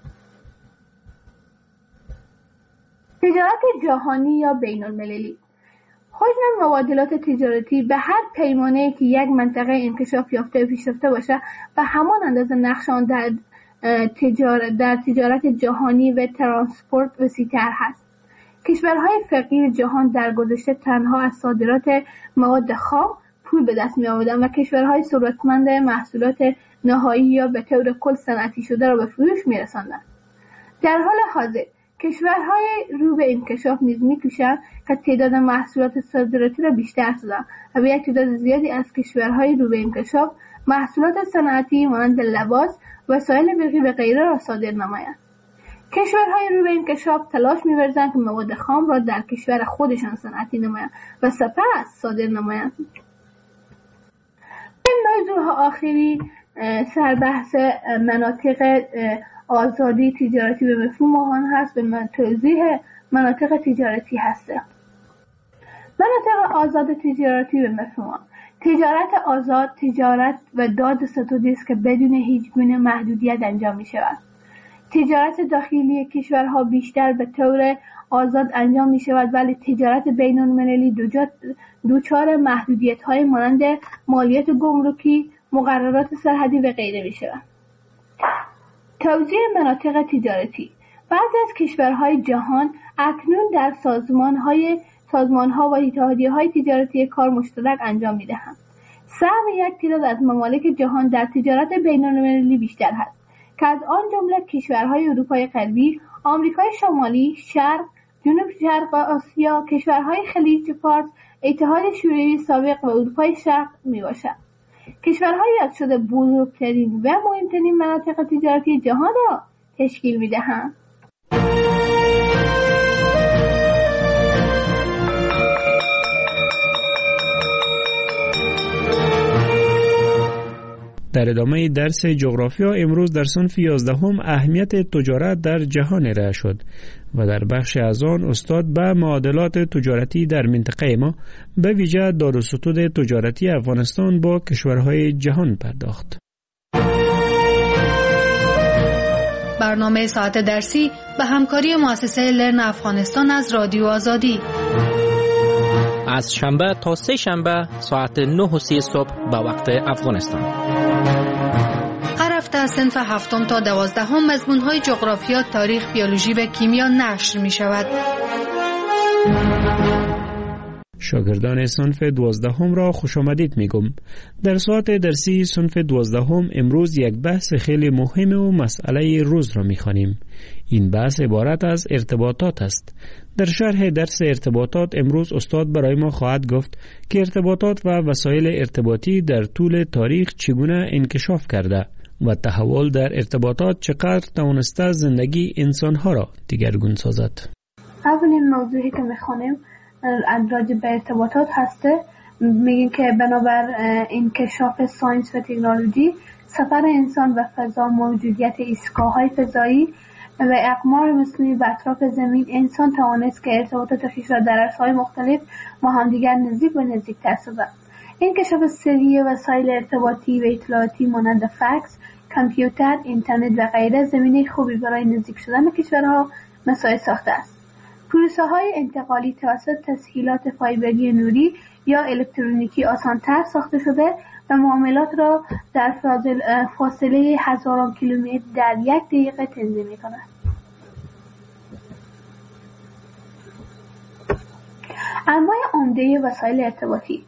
تجارت جهانی یا بین المللی، حجم مبادلات تجارتی به هر پیمانه‌ای که یک منطقه انکشاف یافته و پیشرفته باشه به همان اندازه نقش آن در تجارت جهانی و ترانسپورت وسیع‌تر هست. کشورهای فقیر جهان در گذشته تنها از صادرات مواد خام پول به دست می‌آوردند و کشورهای ثروتمند محصولات نهایی یا به طور کل صنعتی شده را به فروش می‌رساندند. در حال حاضر کشورهای رو به انکشاف نیز می‌کوشند که تعداد محصولات صادراتی را بیشتر سازند و به یک تعداد زیادی از کشورهای رو به انکشاف محصولات صنعتی مانند لباس، وسایل برقی و غیره را صادر نمایند. کشورهای رو به انکشاف تلاش می‌ورزند که مواد خام را در کشور خودشان صنعتی نمایند و سپس صادر نمایند. این موضوع آخری سربحث مناطق آزادی تجارتی به مفهوم آن هست به توضیح مناطق تجارتی هست. مناطق آزاد تجارتی به مفهوم تجارت آزاد تجارت و داد ستودی است که بدون هیچ گونه محدودیت انجام می شود. تجارت داخلی کشورها بیشتر به طور آزاد انجام می شود، ولی تجارت بین المللی دوچار محدودیت های مانند مالیات گمرکی، مقررات سرحدی و غیره می شود. توزیع مناطق تجارتی. بعضی از کشورهای جهان اکنون در سازمان‌ها و اتحادیه‌های تجارتی کار مشترک انجام می‌دهند. سهم یک تعداد از ممالک جهان در تجارت بین‌المللی بیشتر است که از آن جمله کشورهای اروپای غربی، آمریکای شمالی، شرق، جنوب شرق آسیا، کشورهای خلیج فارس، اتحاد شوروی سابق و اروپای شرق میباشد. کشورهای یاد شده بزرگترین و مهمترین مناطق تجارتی جهان را تشکیل میدهند. در ادامه درس جغرافیا امروز در صنف 11 اهمیت تجارت در جهان ارائه شد و در بخش از آن استاد به معادلات تجارتی در منطقه ما به ویژه داد و ستود تجارتی افغانستان با کشورهای جهان پرداخت. برنامه ساعت درسی به همکاری مؤسسه لرن افغانستان از رادیو آزادی از شنبه تا سه شنبه ساعت 9:30 صبح به وقت افغانستان. هر هفته از صنف 7 تا 12 مضمون‌های جغرافیا، تاریخ، بیولوژی و کیمیا نشر می‌شود. شاگردان صنف 12 را خوش آمدید میگم. در ساعت درسی صنف 12 امروز یک بحث خیلی مهم و مسئله روز را می‌خوانیم. این بحث عبارت از ارتباطات است. در شرح درس ارتباطات امروز استاد برای ما خواهد گفت که ارتباطات و وسایل ارتباطی در طول تاریخ چگونه انکشاف کرده و تحول در ارتباطات چقدر توانسته زندگی انسانها را دیگرگون سازد. اولین موضوعی که میخوانیم راجع به ارتباطات هسته. میگیم که بنابر انکشاف ساینس و تکنولوژی، سفر انسان و فضا، موجودیت ایستگاه‌های فضایی و اقمار مصنوعی به اطراف زمین، انسان توانست که ارتباطات خویش را در عرصه‌های مختلف با همدیگر نزدیک و نزدیکتر سازد. انکشاف سری وسایل ارتباطی و اطلاعاتی مانند فکس، کامپیوتر، اینترنت و غیره زمینه خوبی برای نزدیک شدن کشورها مساعد ساخته است. پروسه‌های انتقالی توسط تسهیلات فایبری نوری یا الکترونیکی آسان‌تر ساخته شده و معاملات را در فاصله هزاران کیلومتر در 1 دقیقه تنظیم می‌کند. انواع عمده وسایل ارتباطی.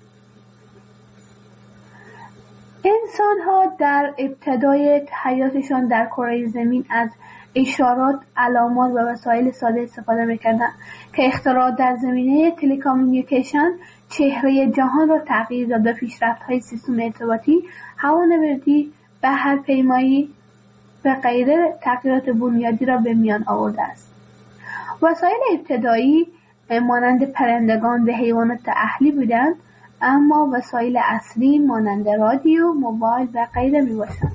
انسان ها در ابتدای حیاتشان در کره زمین از اشارات، علامات و وسایل ساده استفاده می‌کردند که اختراع در زمینه تلکامیونیکیشن چهره جهان را تغییر داد و پیشرفت‌های سیستم ارتباطی، هوانوردی، بحرپیمایی و غیره تغییرات بنیادی را به میان آورده است. وسایل ابتدایی مانند پرندگان و حیوانات اهلی بودند، اما وسایل اصلی مانند رادیو، موبایل و غیره میباشند.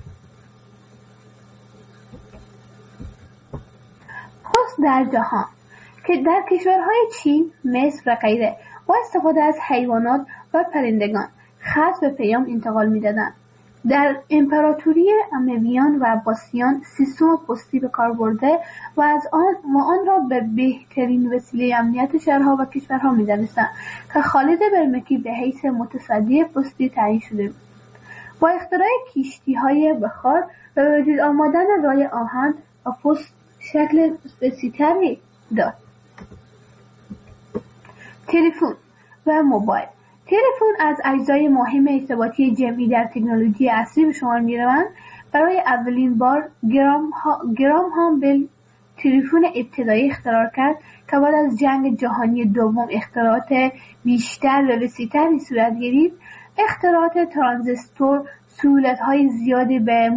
پست در جهان که در کشورهای چین، مصر و غیره با استفاده از حیوانات و پرندگان خط و پیام انتقال میدادند. در امپراتوری امویان و عباسیان سیستم پستی به کار برده و آن را به بهترین وسیله امنیت شهرها و کشورها می‌دانستند که خالد برمکی به حیث متصدی پستی تعیین شده بود. با اختراع کشتی‌های بخار و به وجود آمدن رای آهن و پست شکل اسپسیتری داد. تلفن و موبایل. تلفن از اجزای مهم ارتباطی جمعی در تکنولوژی عصری به شمار می‌روند. برای اولین بار گرام بل تلفن ابتدایی اختراع کرد که بعد از جنگ جهانی دوم اختراعات بیشتر و وسیع‌تری صورت گرفت. اختراعات ترانزیستور سهولت‌های زیادی به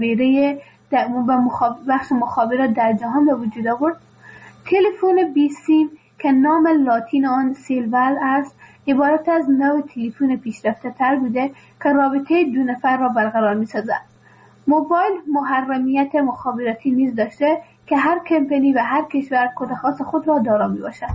بخش مخابرات در جهان به وجود آورد. تلفن بی سیم که نام لاتین آن سیلول است، عبارت از نوع تلفن پیشرفته تر بوده که رابطه دو نفر را برقرار می سازد. موبایل محرمیت مخابراتی نیز داشته که هر کمپانی و هر کشور کد خاص خود را دارا می باشد.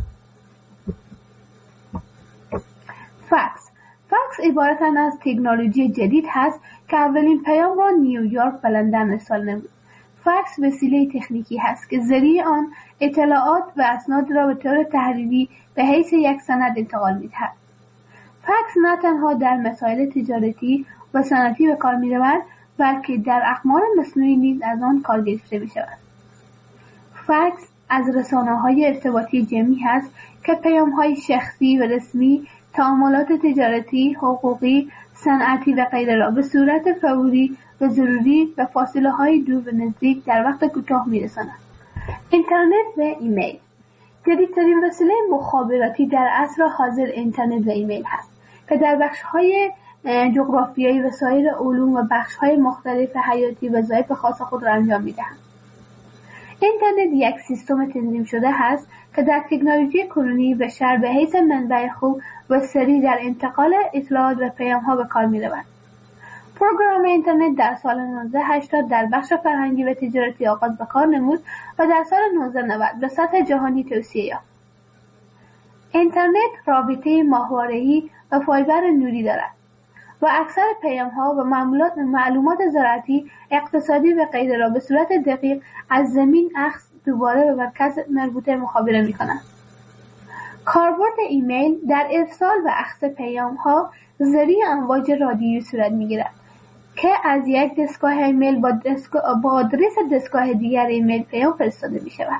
فکس عبارت از تکنولوژی جدید هست که اولین پیام را نیویورک و لندن ارسال نمود. فکس وسیله تکنیکی هست که ذریعه آن اطلاعات و اسناد را به طور تحریری به حیث یک سند انتقال می‌دهد. فکس نه تنها در مسائل تجارتی و صنعتی به کار می‌رود، بلکه در اقمار مصنوعی نیز از آن کار گرفته می‌شود. فکس از رسانه‌های ارتباطی جمعی هست که پیام‌های شخصی و رسمی، تعاملات تجارتی، حقوقی، صنعتی و غیره را به صورت فوری و ضروری و فاصله‌های دور و نزدیک در وقت کوتاه می‌رساند. اینترنت و ایمیل. جدیدترین وسیله مخابراتی در عصر حاضر اینترنت و ایمیل هست که در بخش‌های جغرافیایی و سایر علوم و بخش‌های مختلف حیاتی وظایف خاص خود را انجام می‌دهند. اینترنت یک سیستم تنظیم شده هست که در تکنولوژی کنونی بشر به حیث منبع خوب و سریع در انتقال اطلاعات و پیام‌ها به کار می‌رود. پروگرام اینترنت در سال 1980 در بخش فرهنگی و تجارتی آغاز به کار نمود و در سال 1990 به سطح جهانی توسعه یافت. اینترنت رابطه ماهواره‌ای و فایبر نوری دارد و اکثر پیام‌ها و معلومات زراعتی، اقتصادی و غیره را به صورت دقیق از زمین اخذ دوباره به مرکز مربوطه مخابره می‌کند. کاربرد ایمیل در ارسال و اخذ پیام‌ها ذریعه امواج رادیویی صورت می‌گیرد که از یک دستگاه ایمیل با آدرس دستگاه دیگر ایمیل پیام فرستاده می‌شود.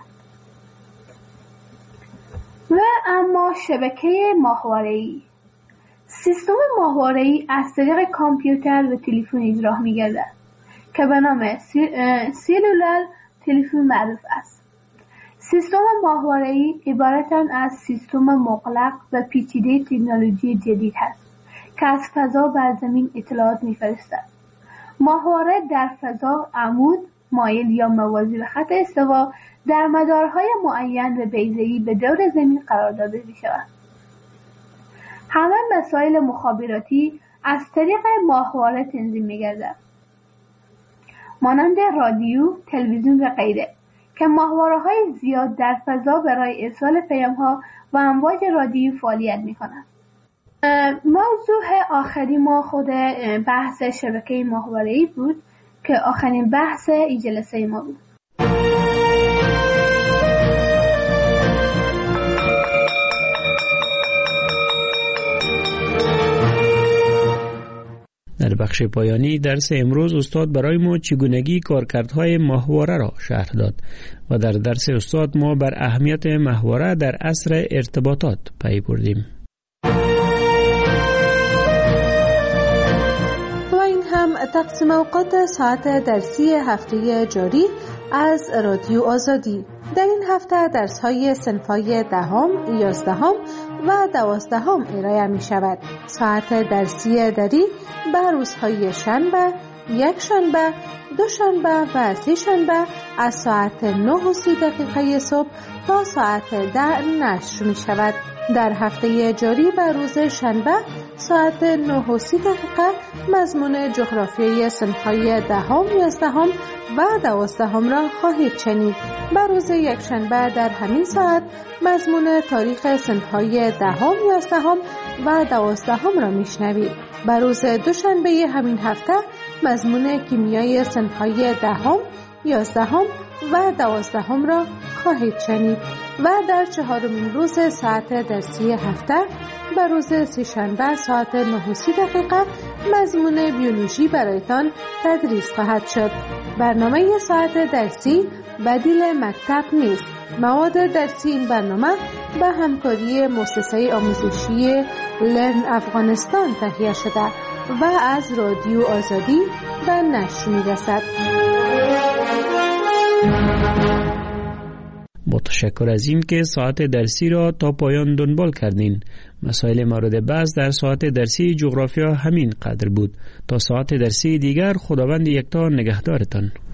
و اما شبکه ماهواره‌ای. سیستم ماهواره‌ای از طریق کامپیوتر و تلفن اجرا می‌گردد که به نام سلولار تلفن معروف است. سیستم ماهواره‌ای عبارت از سیستم مغلق و پیچیده تکنولوژی جدید است که از فضا بر زمین اطلاعات می‌فرستد. ماهواره در فضا عمود، مایل یا موازی به خط استوا در مدارهای معین و بیضه‌ای به دور زمین قرار داده می‌شود. همه مسائل مخابراتی از طریق ماهواره تنظیم می‌گردد، مانند رادیو، تلویزیون و غیره که ماهواره‌های زیاد در فضا برای ارسال پیام‌ها و امواج رادیویی فعالیت می‌کنند. موضوع آخری ما خود بحث شبکه ماهواره‌ای بود که آخرین بحث این جلسه ما بود. در بخش پایانی درس امروز استاد برای ما چگونگی کارکردهای ماهواره را شرح داد و در درس استاد ما بر اهمیت ماهواره در عصر ارتباطات پی بردیم. تقسیم اوقات ساعت درسی هفته جاری از رادیو آزادی. در این هفته درس‌های صنف‌های 10ام، 11ام و 12ام ارائه می‌شود. ساعت درسی دری به روزهای شنبه، یک شنبه، دو شنبه و سه شنبه از ساعت 9:30 صبح تا ساعت 10 نشر می‌شود. در هفته جاری به روز شنبه ساعت 9:30 مضمون جغرافیای صنف‌های 10ام، 11ام و 12ام را خواهید شنید. به روز یکشنبه در همین ساعت مضمون تاریخ صنف‌های 10ام، 11ام و 12ام را میشنوید. به روز دوشنبه همین هفته مضمون کیمیای صنف‌های 10ام، 11ام و 12ام را خواهید شنید و در چهارمین روز ساعت درسی هفته به روز سه‌شنبه ساعت 9:30 مضمون بیولوژی برایتان تدریس خواهد شد. برنامه ساعت درسی بدیل مکتب نیست. مواد درسی این برنامه به همکاری مؤسسه آموزشی لرن افغانستان تهیه شده و از رادیو آزادی به نشر می‌رسد. متشکر از این که ساعت درسی را تا پایان دنبال کردین. مسائل مورد بحث در ساعت درسی جغرافیا همین قدر بود. تا ساعت درسی دیگر خداوند یکتا نگهدارتان.